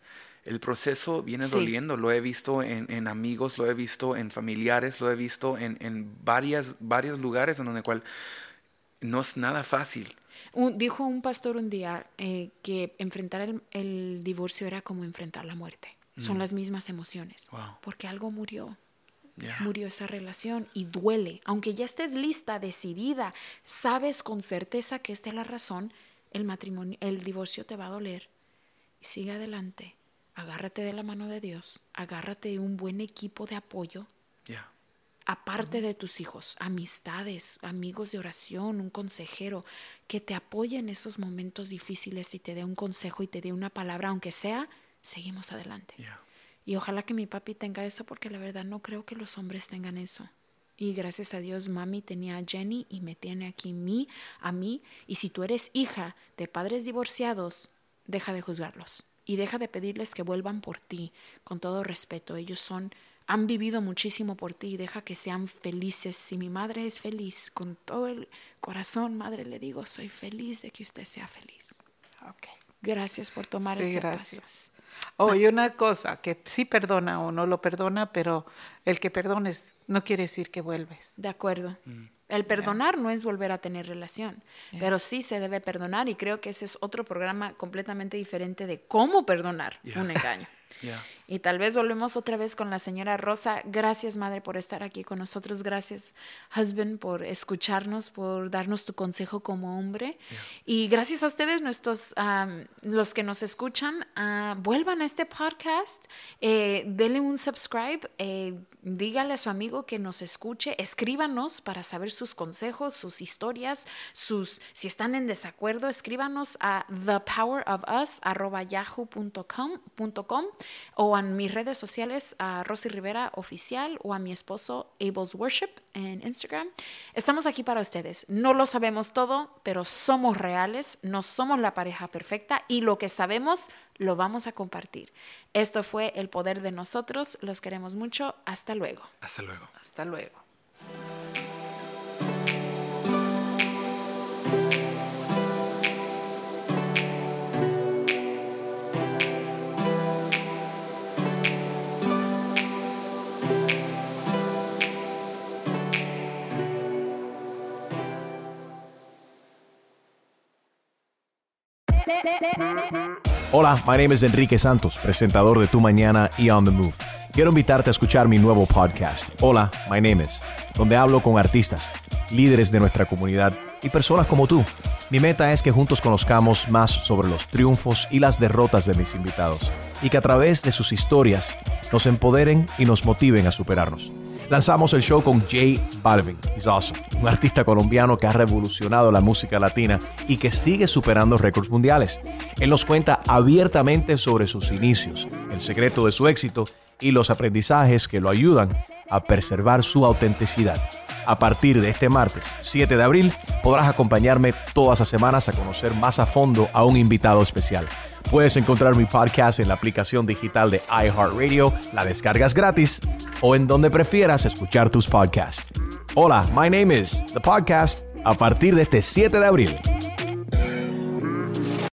el proceso viene Sí. doliendo. Lo he visto en amigos, lo he visto en familiares, lo he visto en varios lugares en donde cual no es nada fácil. Dijo un pastor un día que enfrentar el divorcio era como enfrentar la muerte. Son las mismas emociones. Wow. Porque algo murió. Yeah. Murió esa relación y duele. Aunque ya estés lista, decidida, sabes con certeza que esta es la razón, el divorcio te va a doler. Y sigue adelante. Agárrate de la mano de Dios. Agárrate de un buen equipo de apoyo. Yeah. Aparte de tus hijos, amistades, amigos de oración, un consejero que te apoye en esos momentos difíciles y te dé un consejo y te dé una palabra, aunque sea, seguimos adelante. Yeah. Y ojalá que mi papi tenga eso, porque la verdad no creo que los hombres tengan eso. Y gracias a Dios, mami tenía a Jenny y me tiene aquí a mí. Y si tú eres hija de padres divorciados, deja de juzgarlos y deja de pedirles que vuelvan por ti, con todo respeto. Ellos han vivido muchísimo por ti y deja que sean felices. Si mi madre es feliz, con todo el corazón, madre, le digo, soy feliz de que usted sea feliz. Okay. Gracias por tomar ese paso. Y una cosa, que sí perdona o no lo perdona, pero el que perdones no quiere decir que vuelves. De acuerdo. El perdonar no es volver a tener relación, pero sí se debe perdonar y creo que ese es otro programa completamente diferente de cómo perdonar un engaño. Yeah. Y tal vez volvemos otra vez con la señora Rosa. Gracias, madre, por estar aquí con nosotros. Gracias, husband, por escucharnos, por darnos tu consejo como hombre. Yeah. Y gracias a ustedes, los que nos escuchan, vuelvan a este podcast, denle un subscribe, dígale a su amigo que nos escuche, escríbanos para saber sus consejos, sus historias, si están en desacuerdo, escríbanos a thepowerofus@yahoo.com o en mis redes sociales a Rosy Rivera Oficial o a mi esposo Abel's Worship en Instagram. Estamos aquí para ustedes. No lo sabemos todo, pero somos reales, no somos la pareja perfecta y lo que sabemos lo vamos a compartir. Esto fue El Poder de Nosotros. Los queremos mucho. Hasta luego. Hasta luego. Hasta luego. Hola, my name is Enrique Santos, presentador de Tu Mañana y On The Move. Quiero invitarte a escuchar mi nuevo podcast, Hola, my name is, donde hablo con artistas, líderes de nuestra comunidad y personas como tú. Mi meta es que juntos conozcamos más sobre los triunfos y las derrotas de mis invitados y que a través de sus historias nos empoderen y nos motiven a superarnos. Lanzamos el show con J Balvin, he's awesome, un artista colombiano que ha revolucionado la música latina y que sigue superando récords mundiales. Él nos cuenta abiertamente sobre sus inicios, el secreto de su éxito y los aprendizajes que lo ayudan a preservar su autenticidad. A partir de este martes, 7 de abril, podrás acompañarme todas las semanas a conocer más a fondo a un invitado especial. Puedes encontrar mi podcast en la aplicación digital de iHeartRadio, la descargas gratis, o en donde prefieras escuchar tus podcasts. Hola, my name is The Podcast, a partir de este 7 de abril.